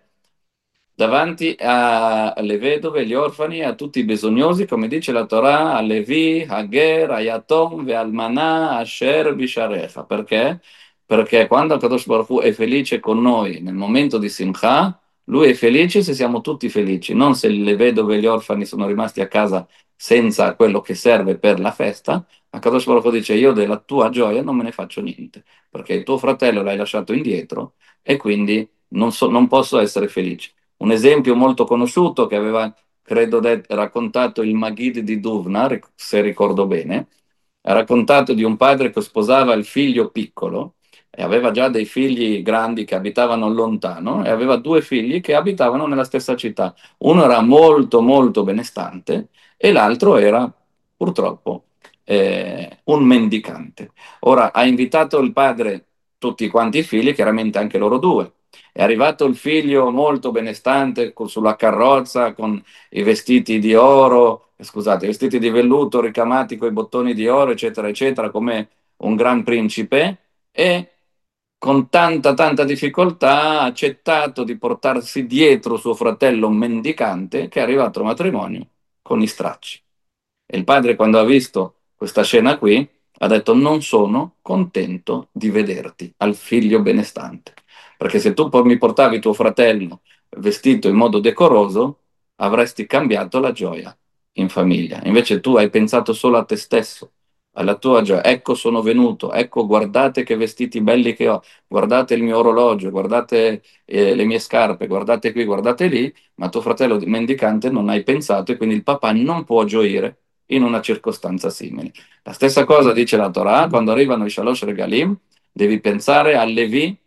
S1: davanti a- alle vedove, agli orfani, a tutti i bisognosi, come dice la Torah, a Levi, a Ger, a Yatom, ve Almanà, Asher, Bisharecha. Perché? Perché quando Kadosh Baruch Hu è felice con noi nel momento di Simcha, lui è felice se siamo tutti felici, non se le vedove e gli orfani sono rimasti a casa senza quello che serve per la festa. A Kadosh Baruch Hu dice: io della tua gioia non me ne faccio niente, perché il tuo fratello l'hai lasciato indietro e quindi non so- non posso essere felice. Un esempio molto conosciuto che aveva, credo, de- raccontato il Maggid di Duvna, ric- se ricordo bene, ha raccontato di un padre che sposava il figlio piccolo e aveva già dei figli grandi che abitavano lontano e aveva due figli che abitavano nella stessa città. Uno era molto, molto benestante e l'altro era, purtroppo, eh, un mendicante. Ora ha invitato il padre tutti quanti i figli, chiaramente anche loro due. È arrivato il figlio molto benestante co- sulla carrozza con i vestiti di oro, eh, scusate, i vestiti di velluto ricamati con i bottoni di oro, eccetera, eccetera, come un gran principe, e con tanta, tanta difficoltà ha accettato di portarsi dietro suo fratello mendicante che è arrivato al matrimonio con i stracci. E il padre, quando ha visto questa scena qui, ha detto: non sono contento di vederti al figlio benestante, perché se tu poi mi portavi tuo fratello vestito in modo decoroso, avresti cambiato la gioia in famiglia. Invece tu hai pensato solo a te stesso, alla tua gioia. Ecco, sono venuto, ecco, guardate che vestiti belli che ho, guardate il mio orologio, guardate eh, le mie scarpe, guardate qui, guardate lì, ma tuo fratello mendicante non hai pensato e quindi il papà non può gioire in una circostanza simile. La stessa cosa dice la Torah, quando arrivano i Shalosh Regalim, devi pensare al Levi,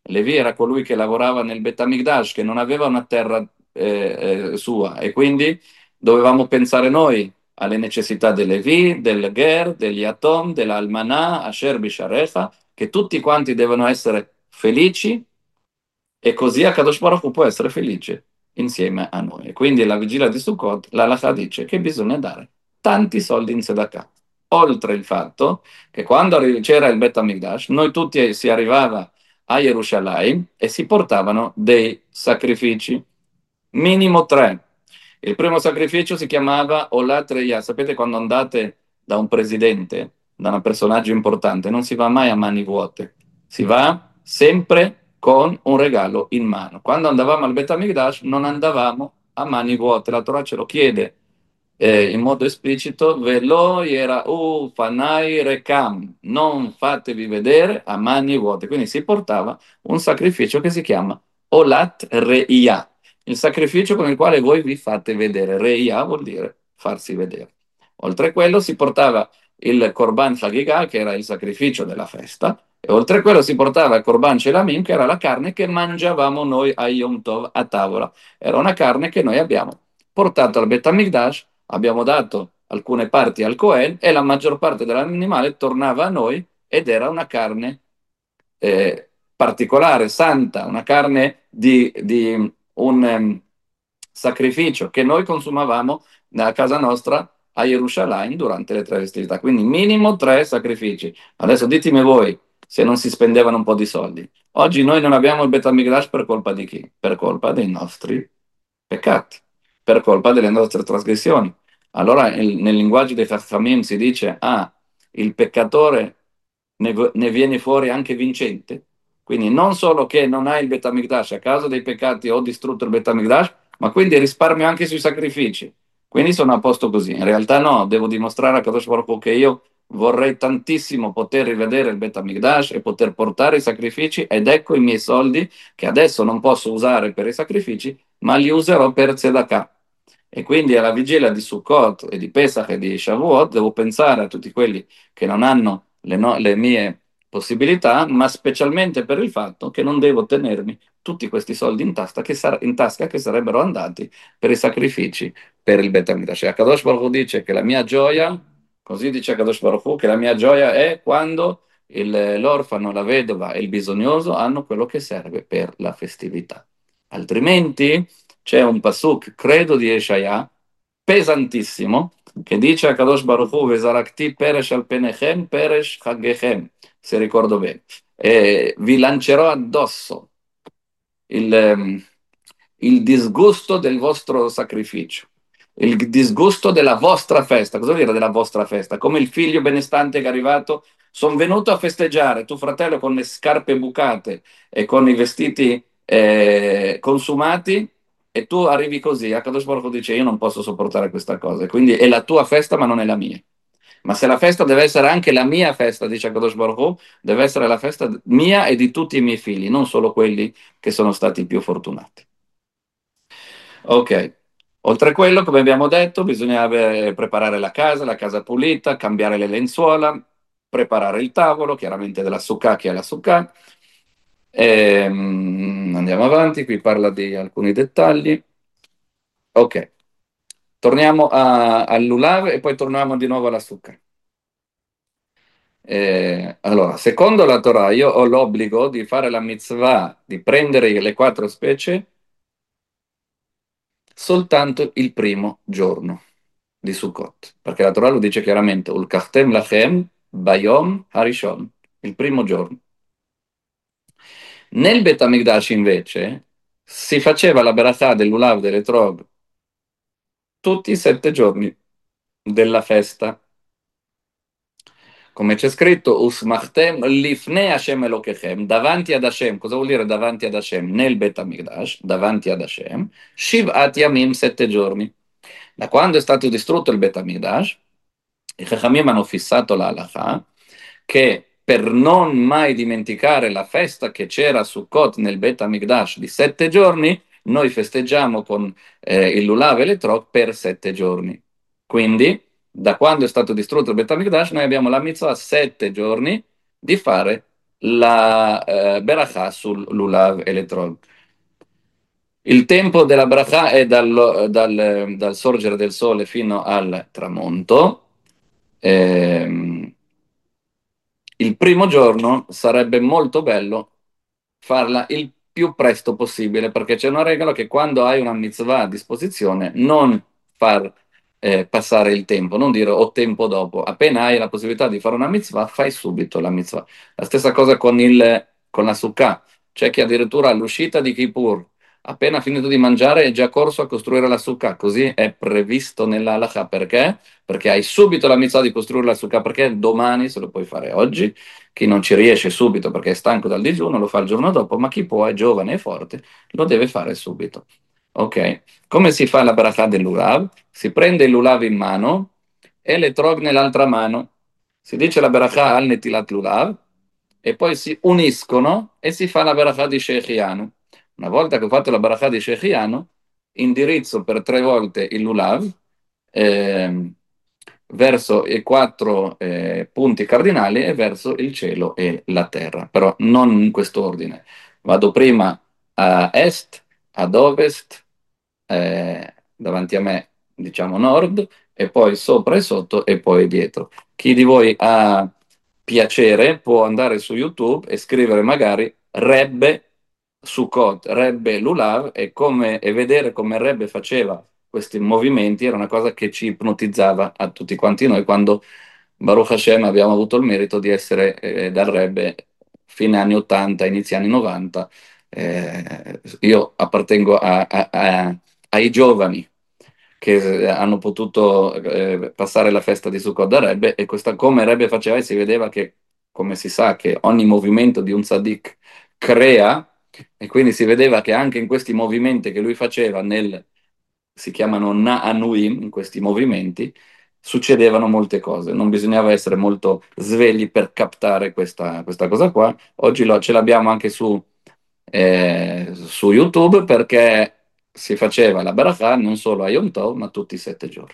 S1: Levi era colui che lavorava nel Bet HaMikdash, che non aveva una terra eh, eh, sua, e quindi dovevamo pensare noi alle necessità del Levi, del Ger, degli Atom, dell'Almanà, Asher Bisharecha, che tutti quanti devono essere felici, e così Akadosh Baruch Hu può essere felice insieme a noi. E quindi la vigilia di Sukkot, la Halakha dice che bisogna dare tanti soldi in tzedakah. Oltre il fatto che quando arri- c'era il Bet HaMikdash, noi tutti si arrivava a Gerusalemme e si portavano dei sacrifici, minimo tre. Il primo sacrificio si chiamava Olat Reia. Sapete, quando andate da un presidente, da un personaggio importante, non si va mai a mani vuote, si va sempre con un regalo in mano. Quando andavamo al Bet HaMikdash non andavamo a mani vuote, la Torah ce lo chiede eh, in modo esplicito: Velo era u fanai rekam, non fatevi vedere a mani vuote. Quindi si portava un sacrificio che si chiama Olat Reia, il sacrificio con il quale voi vi fate vedere. Reia vuol dire farsi vedere. Oltre a quello si portava il Korban Chagiga, che era il sacrificio della festa, e oltre a quello si portava il Korban Shelamim, che era la carne che mangiavamo noi a Yom Tov a tavola. Era una carne che noi abbiamo portato al Bet HaMikdash, abbiamo dato alcune parti al Cohen e la maggior parte dell'animale tornava a noi, ed era una carne eh, particolare, santa, una carne di, di un um, sacrificio che noi consumavamo a casa nostra a Gerusalemme durante le tre festività. Quindi minimo tre sacrifici. Adesso ditemi voi se non si spendevano un po' di soldi. Oggi noi non abbiamo il Bet HaMikdash per colpa di chi? Per colpa dei nostri peccati, per colpa delle nostre trasgressioni. Allora il- nel linguaggio dei Chachamim si dice: ah, il peccatore ne, ne viene fuori anche vincente. Quindi non solo che non hai il Bet HaMikdash, a causa dei peccati ho distrutto il Bet HaMikdash, ma quindi risparmio anche sui sacrifici. Quindi sono a posto così. In realtà no, devo dimostrare a Kadosh Baruch Hu che io vorrei tantissimo poter rivedere il Bet HaMikdash e poter portare i sacrifici, ed ecco i miei soldi che adesso non posso usare per i sacrifici, ma li userò per Tzedakah. E quindi alla vigilia di Sukkot e di Pesach e di Shavuot devo pensare a tutti quelli che non hanno le, no- le mie possibilità, ma specialmente per il fatto che non devo tenermi tutti questi soldi in tasca che, sar- in tasca che sarebbero andati per i sacrifici per il Bet HaMikdash. E Akadosh Baruch Hu dice che la mia gioia, così dice Akadosh Baruch Hu, che la mia gioia è quando il- l'orfano, la vedova e il bisognoso hanno quello che serve per la festività. Altrimenti c'è un pasuk, credo di Yeshaya, pesantissimo, che dice a Kadosh Baruch Hu: Vesarakti peresh al penechem, peresh chaggechem, se ricordo bene. E vi lancerò addosso il, ehm, il disgusto del vostro sacrificio, il disgusto della vostra festa. Cosa vuol dire della vostra festa? Come il figlio benestante che è arrivato: sono venuto a festeggiare, tuo fratello con le scarpe bucate e con i vestiti eh, consumati, e tu arrivi così. Akadosh Baruch Hu dice: io non posso sopportare questa cosa, quindi è la tua festa ma non è la mia. Ma se la festa deve essere anche la mia festa, dice Akadosh Baruch Hu, deve essere la festa mia e di tutti i miei figli, non solo quelli che sono stati più fortunati. Ok, oltre a quello, come abbiamo detto, bisogna avere- preparare la casa, la casa pulita, cambiare le lenzuola, preparare il tavolo, chiaramente della sukkah, che è la sukkah. Ehm, andiamo avanti, qui parla di alcuni dettagli. Ok, torniamo a- al lulav e poi torniamo di nuovo alla sukkah. Eh, allora, secondo la Torah, io ho l'obbligo di fare la mitzvah di prendere le quattro specie soltanto il primo giorno di Sukkot, perché la Torah lo dice chiaramente: Ulkachtem lachem bayom harishon, il primo giorno. Nel Bet HaMikdash invece si faceva la beratà dell'ulav dell'etrog tutti i sette giorni della festa. Come c'è scritto: Usmachtem lifnei Hashem Elokechem, davanti ad Hashem. Cosa vuol dire davanti ad Hashem? Nel Bet HaMikdash, davanti ad Hashem, Shiv'at Yamim, sette giorni. Da quando è stato distrutto il Bet HaMikdash, i Chachamim hanno fissato la halakha che per non mai dimenticare la festa che c'era a Sukkot nel Bet HaMikdash di sette giorni, noi festeggiamo con eh, il Lulav e le Trok per sette giorni. Quindi, da quando è stato distrutto il Bet HaMikdash, noi abbiamo la mitzvah sette giorni di fare la eh, Berachà sul Lulav Electronic. Il tempo della Bracha è dal, dal- dal sorgere del sole fino al tramonto. Ehm, il primo giorno sarebbe molto bello farla il più presto possibile, perché c'è una regola che quando hai una mitzvah a disposizione, non far eh, passare il tempo, non dire ho tempo dopo. Appena hai la possibilità di fare una mitzvah, fai subito la mitzvah. La stessa cosa con, il, con la sukkah. C'è chi addirittura all'uscita di Kippur, appena finito di mangiare, è già corso a costruire la sukkah. Così è previsto nella halakha. Perché? Perché hai subito la mitzvah di costruire la sukkah, perché domani, se lo puoi fare oggi, chi non ci riesce subito perché è stanco dal digiuno lo fa il giorno dopo, ma chi può, è giovane e forte, lo deve fare subito. Ok? Come si fa la bracha dell'Ulav? Si prende il Lulav in mano e le trog nell'altra mano. Si dice la bracha al Netilat Lulav e poi si uniscono e si fa la bracha di Shechianu. Una volta che ho fatto la bracha di Shechianu, indirizzo per tre volte il Lulav ehm, verso i quattro eh, punti cardinali e verso il cielo e la terra, però non in quest'ordine. Vado prima a est, ad ovest, eh, davanti a me, diciamo nord, e poi sopra e sotto e poi dietro. Chi di voi ha piacere può andare su YouTube e scrivere magari Rebbe Sukkot, Rebbe Lulav e, come, e vedere come Rebbe faceva questi movimenti era una cosa che ci ipnotizzava a tutti quanti noi quando Baruch Hashem abbiamo avuto il merito di essere eh, dal Rebbe fine anni ottanta, inizi anni novanta. Eh, io appartengo a- a- a- ai giovani che hanno potuto eh, passare la festa di Sukkot da Rebbe e questa, come Rebbe faceva e si vedeva che, come si sa, che ogni movimento di un tzaddik crea e quindi si vedeva che anche in questi movimenti che lui faceva, nel, si chiamano Na'anuim, in questi movimenti, succedevano molte cose. Non bisognava essere molto svegli per captare questa, questa cosa qua. Oggi lo- ce l'abbiamo anche su, eh, su YouTube perché si faceva la Barachà non solo a Yom Tov, ma tutti i sette giorni.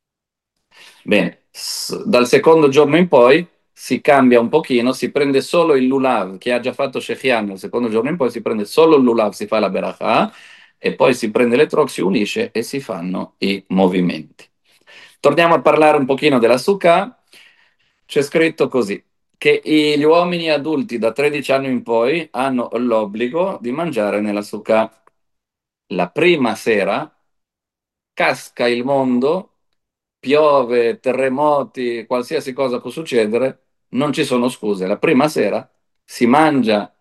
S1: Bene, s- dal secondo giorno in poi si cambia un pochino, si prende solo il lulav, chi ha già fatto Shechian, il secondo giorno in poi si prende solo il lulav, si fa la berachà e poi si prende le troc, si unisce e si fanno i movimenti. Torniamo a parlare un pochino della sukkah. C'è scritto così, che gli uomini adulti da tredici anni in poi hanno l'obbligo di mangiare nella sukkah. La prima sera casca il mondo, piove, terremoti, qualsiasi cosa può succedere, non ci sono scuse. La prima sera si mangia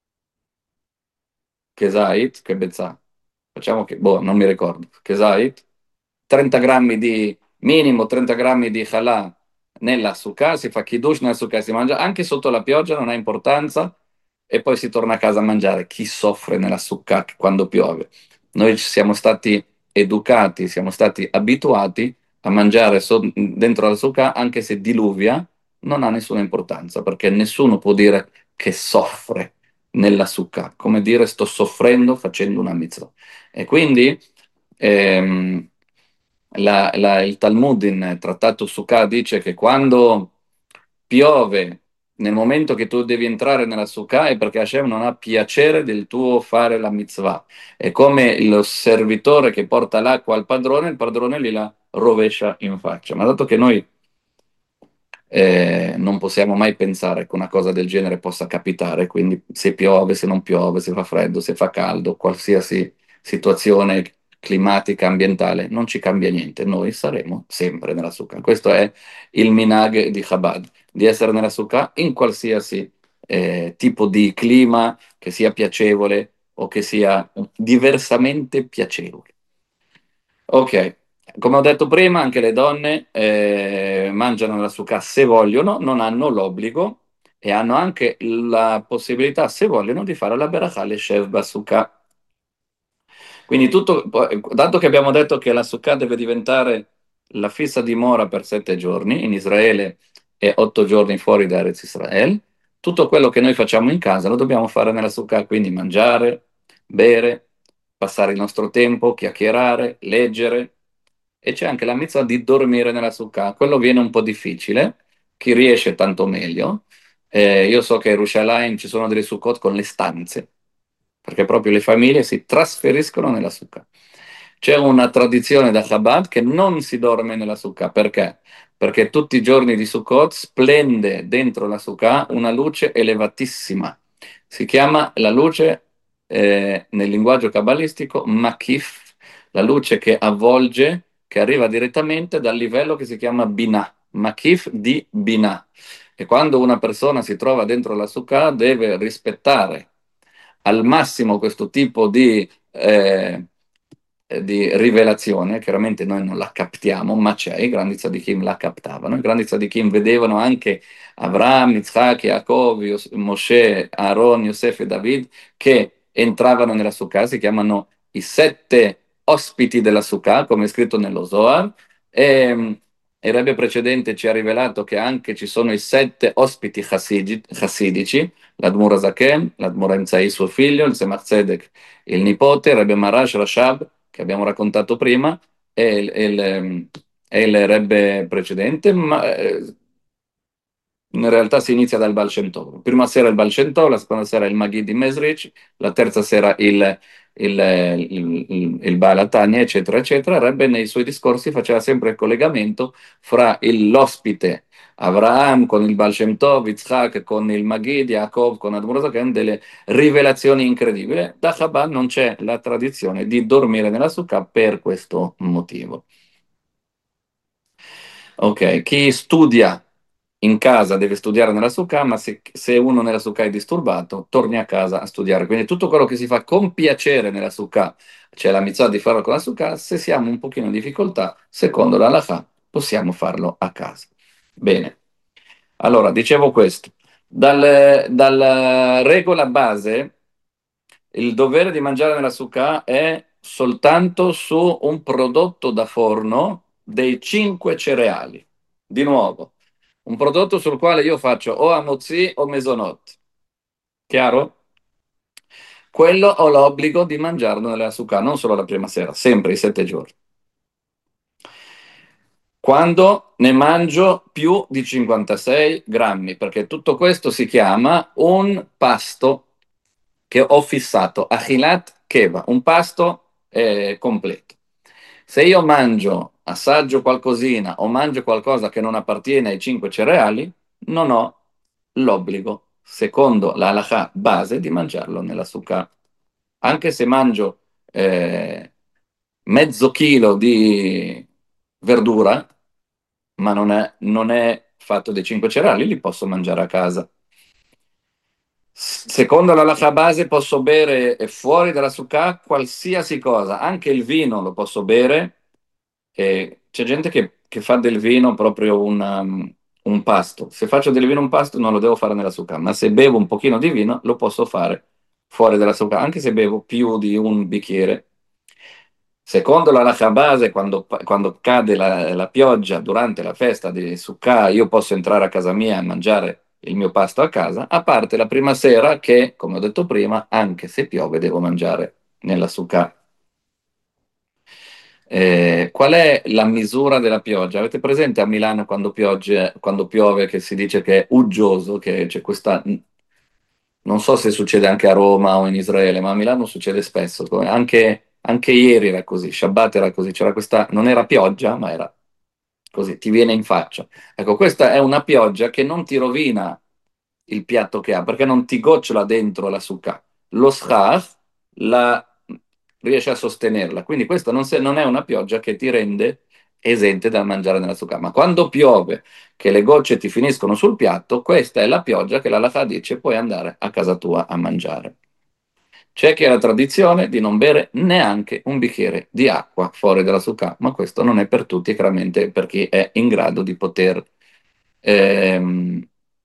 S1: Kesait, che bezzà, facciamo che, boh, non mi ricordo, Kesait, trenta grammi di, minimo trenta grammi di halà nella sukkah, si fa kiddush nella sukkah, si mangia anche sotto la pioggia, non ha importanza, e poi si torna a casa a mangiare. Chi soffre nella sukkah quando piove? Noi ci siamo stati educati, siamo stati abituati a mangiare so- dentro la sukkah, anche se diluvia, non ha nessuna importanza, perché nessuno può dire che soffre nella sukkah, come dire sto soffrendo facendo una mitzvah. E quindi ehm, la- la- il Talmud in Trattato Sukkah dice che quando piove nel momento che tu devi entrare nella Sukkah è perché Hashem non ha piacere del tuo fare la mitzvah. È come il servitore che porta l'acqua al padrone, il padrone gliela rovescia in faccia. Ma dato che noi eh, non possiamo mai pensare che una cosa del genere possa capitare, quindi se piove, se non piove, se fa freddo, se fa caldo, qualsiasi situazione climatica, ambientale, non ci cambia niente, noi saremo sempre nella Sukkah. Questo è il minhag di Chabad, di essere nella Sukkah in qualsiasi eh, tipo di clima, che sia piacevole o che sia diversamente piacevole. Ok, come ho detto prima, anche le donne eh, mangiano la succa se vogliono, non hanno l'obbligo e hanno anche la possibilità, se vogliono, di fare la berachà le shev basukà. Quindi tutto, dato che abbiamo detto che la sukkah deve diventare la fissa dimora per sette giorni in Israele e otto giorni fuori da Eretz Israel, tutto quello che noi facciamo in casa lo dobbiamo fare nella sukkah, quindi mangiare, bere, passare il nostro tempo, chiacchierare, leggere e c'è anche la mitzvah di dormire nella sukkah. Quello viene un po' difficile, chi riesce tanto meglio, Eh, io so che a Yerushalayim ci sono delle sukkot con le stanze, perché proprio le famiglie si trasferiscono nella sukkah. C'è una tradizione da Chabad che non si dorme nella sukkah, perché? Perché tutti i giorni di Sukkot splende dentro la sukkah una luce elevatissima. Si chiama la luce, eh, nel linguaggio cabalistico, Makif, la luce che avvolge, che arriva direttamente dal livello che si chiama Binah, Makif di Binah. E quando una persona si trova dentro la sukkah deve rispettare al massimo questo tipo di, eh, di rivelazione. Chiaramente noi non la captiamo, ma c'è, i grandi tzadikim la captavano, i grandi tzadikim vedevano anche Abraham, Yitzhak, Yaakov, Yos- Moshe, Aaron, Yosef e David che entravano nella sukkah, si chiamano i sette ospiti della sukkah, come è scritto nello Zohar, e il Rebbe precedente ci ha rivelato che anche ci sono i sette ospiti chassidi- chassidici, l'Admur Zaken, l'Admur Emzai suo figlio, il Tzemach Tzedek il nipote, il Rebbe Marash Rashab, che abbiamo raccontato prima, e il, e il, ehm, e il Rebbe precedente, ma eh, in realtà si inizia dal Baal Shem Tov. Prima sera il Baal Shem Tov, la seconda sera il Magid di Mesrich, la terza sera il, il, il, il, il Baal Atania, eccetera, eccetera. Il Rebbe nei suoi discorsi faceva sempre il collegamento fra il- l'ospite Avraham con il Baal Shem Tov, Yitzhak con il Magid, Yaakov con Admor Zaken, delle rivelazioni incredibili. Da Chabad non c'è la tradizione di dormire nella sukkah per questo motivo. Ok, chi studia in casa deve studiare nella sukkah, ma se, se uno nella sukkah è disturbato, torni a casa a studiare. Quindi tutto quello che si fa con piacere nella sukkah, c'è la mitzvah di farlo con la sukkah, se siamo un pochino in difficoltà, secondo la halakha, possiamo farlo a casa. Bene, allora dicevo questo. Dal, dalla regola base, il dovere di mangiare nella sukkah è soltanto su un prodotto da forno dei cinque cereali. Di nuovo, un prodotto sul quale io faccio o amozzi o mesonot. Chiaro? Quello ho l'obbligo di mangiarlo nella sukkah, non solo la prima sera, sempre i sette giorni. Quando ne mangio più di cinquantasei grammi, perché tutto questo si chiama un pasto che ho fissato, achilat keva, un pasto eh, completo. Se io mangio, assaggio qualcosina o mangio qualcosa che non appartiene ai cinque cereali, non ho l'obbligo, secondo la halakha base, di mangiarlo nella sukkah. Anche se mangio eh, mezzo chilo di verdura, ma non è, non è fatto dei cinque cereali, li posso mangiare a casa. S- Secondo la halakha base posso bere eh, fuori dalla sukkah qualsiasi cosa, anche il vino lo posso bere. E c'è gente che, che fa del vino proprio una- un pasto. Se faccio del vino un pasto non lo devo fare nella sukkah, ma se bevo un pochino di vino lo posso fare fuori dalla sukkah, anche se bevo più di un bicchiere. Secondo la halakha base, quando, quando cade la, la pioggia durante la festa di Sukkah, io posso entrare a casa mia e mangiare il mio pasto a casa, a parte la prima sera che, come ho detto prima, anche se piove devo mangiare nella Sukkah. Eh, qual è la misura della pioggia? Avete presente a Milano quando piogge- quando piove che si dice che è uggioso, che c'è questa... Non so se succede anche a Roma o in Israele, ma a Milano succede spesso. come- Anche, anche ieri era così, Shabbat era così, c'era questa... Non era pioggia, ma era così, ti viene in faccia. Ecco, questa è una pioggia che non ti rovina il piatto che ha, perché non ti gocciola dentro la succa. Lo schach la, riesce a sostenerla, quindi questa non, se- non è una pioggia che ti rende esente dal mangiare nella succa. Ma quando piove, che le gocce ti finiscono sul piatto, questa è la pioggia che l'Allah dice puoi andare a casa tua a mangiare. C'è chi ha la tradizione di non bere neanche un bicchiere di acqua fuori dalla succa, ma questo non è per tutti, chiaramente per chi è in grado di poter ehm,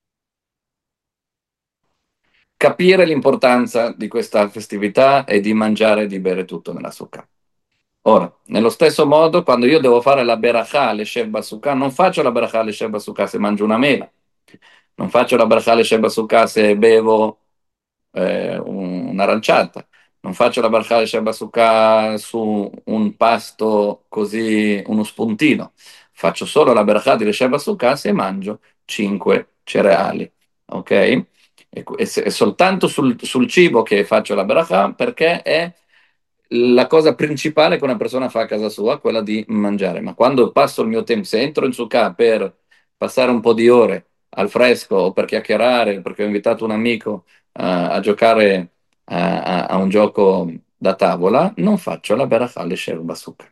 S1: capire l'importanza di questa festività e di mangiare e di bere tutto nella sukkah. Ora, nello stesso modo, quando io devo fare la berachà alle Sheb Sukkah, non faccio la berachà alle Sheb Sukkah se mangio una mela, non faccio la berachà alle Sheb Sukkah se bevo eh, un- un'aranciata, non faccio la berachà alle Sheb Sukkah su un pasto così, uno spuntino, faccio solo la berachà di Sheb Sukkah se mangio cinque cereali. ok? E, e se- è soltanto sul, sul cibo che faccio la bracha perché è la cosa principale che una persona fa a casa sua, quella di mangiare. Ma quando passo il mio tempo, se entro in succa per passare un po' di ore al fresco o per chiacchierare, perché ho invitato un amico eh, a giocare a, a- a un gioco da tavola, non faccio la berachà alle sherba succa.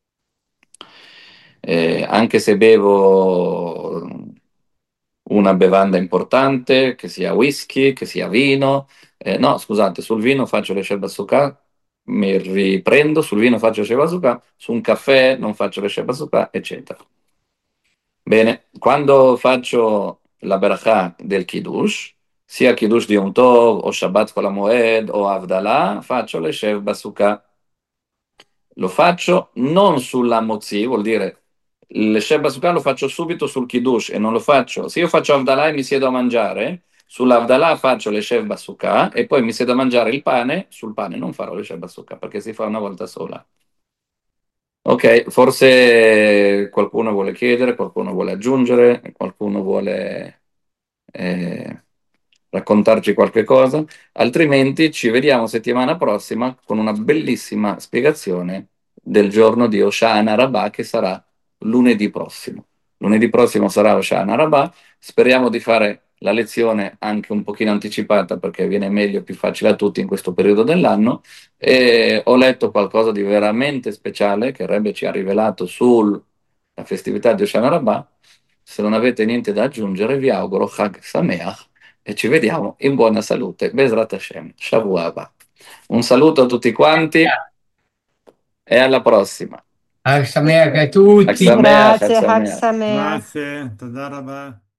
S1: Eh, anche se bevo una bevanda importante, che sia whisky, che sia vino. Eh, no, scusate, sul vino faccio le sherba succa, mi riprendo, sul vino faccio le sherba succa, su un caffè non faccio le sherba succa, eccetera. Bene, quando faccio la berachà del Kiddush, sia Kiddush di Yom Tov, o Shabbat Chol HaMoed, o Havdalah, faccio le sherba succa. Lo faccio non sulla mozzi, vuol dire il Sheba Sukkah lo faccio subito sul Kiddush e non lo faccio. Se io faccio Avdalà e mi siedo a mangiare, sull'Avdalà faccio le Sheba Sukkah e poi mi siedo a mangiare il pane, sul pane non farò le Sheba Sukkah perché si fa una volta sola. Ok, forse qualcuno vuole chiedere, qualcuno vuole aggiungere, qualcuno vuole eh, raccontarci qualche cosa, altrimenti ci vediamo settimana prossima con una bellissima spiegazione del giorno di Hoshana Rabbah che sarà lunedì prossimo. Lunedì prossimo sarà Hoshana Rabbah, speriamo di fare la lezione anche un pochino anticipata perché viene meglio e più facile a tutti in questo periodo dell'anno e ho letto qualcosa di veramente speciale che il Rebbe ci ha rivelato sulla festività di Hoshana Rabbah. Se non avete niente da aggiungere, vi auguro Chag Sameach e ci vediamo in buona salute. Bezrat Hashem. Shavua Haba. Un saluto a tutti quanti e alla prossima.
S5: Al Sameach a
S1: Chag
S5: tutti.
S1: Sameach, Chag
S6: Grazie, Hag
S1: Sameach.
S6: Sameach.
S7: Grazie, תודה רבה.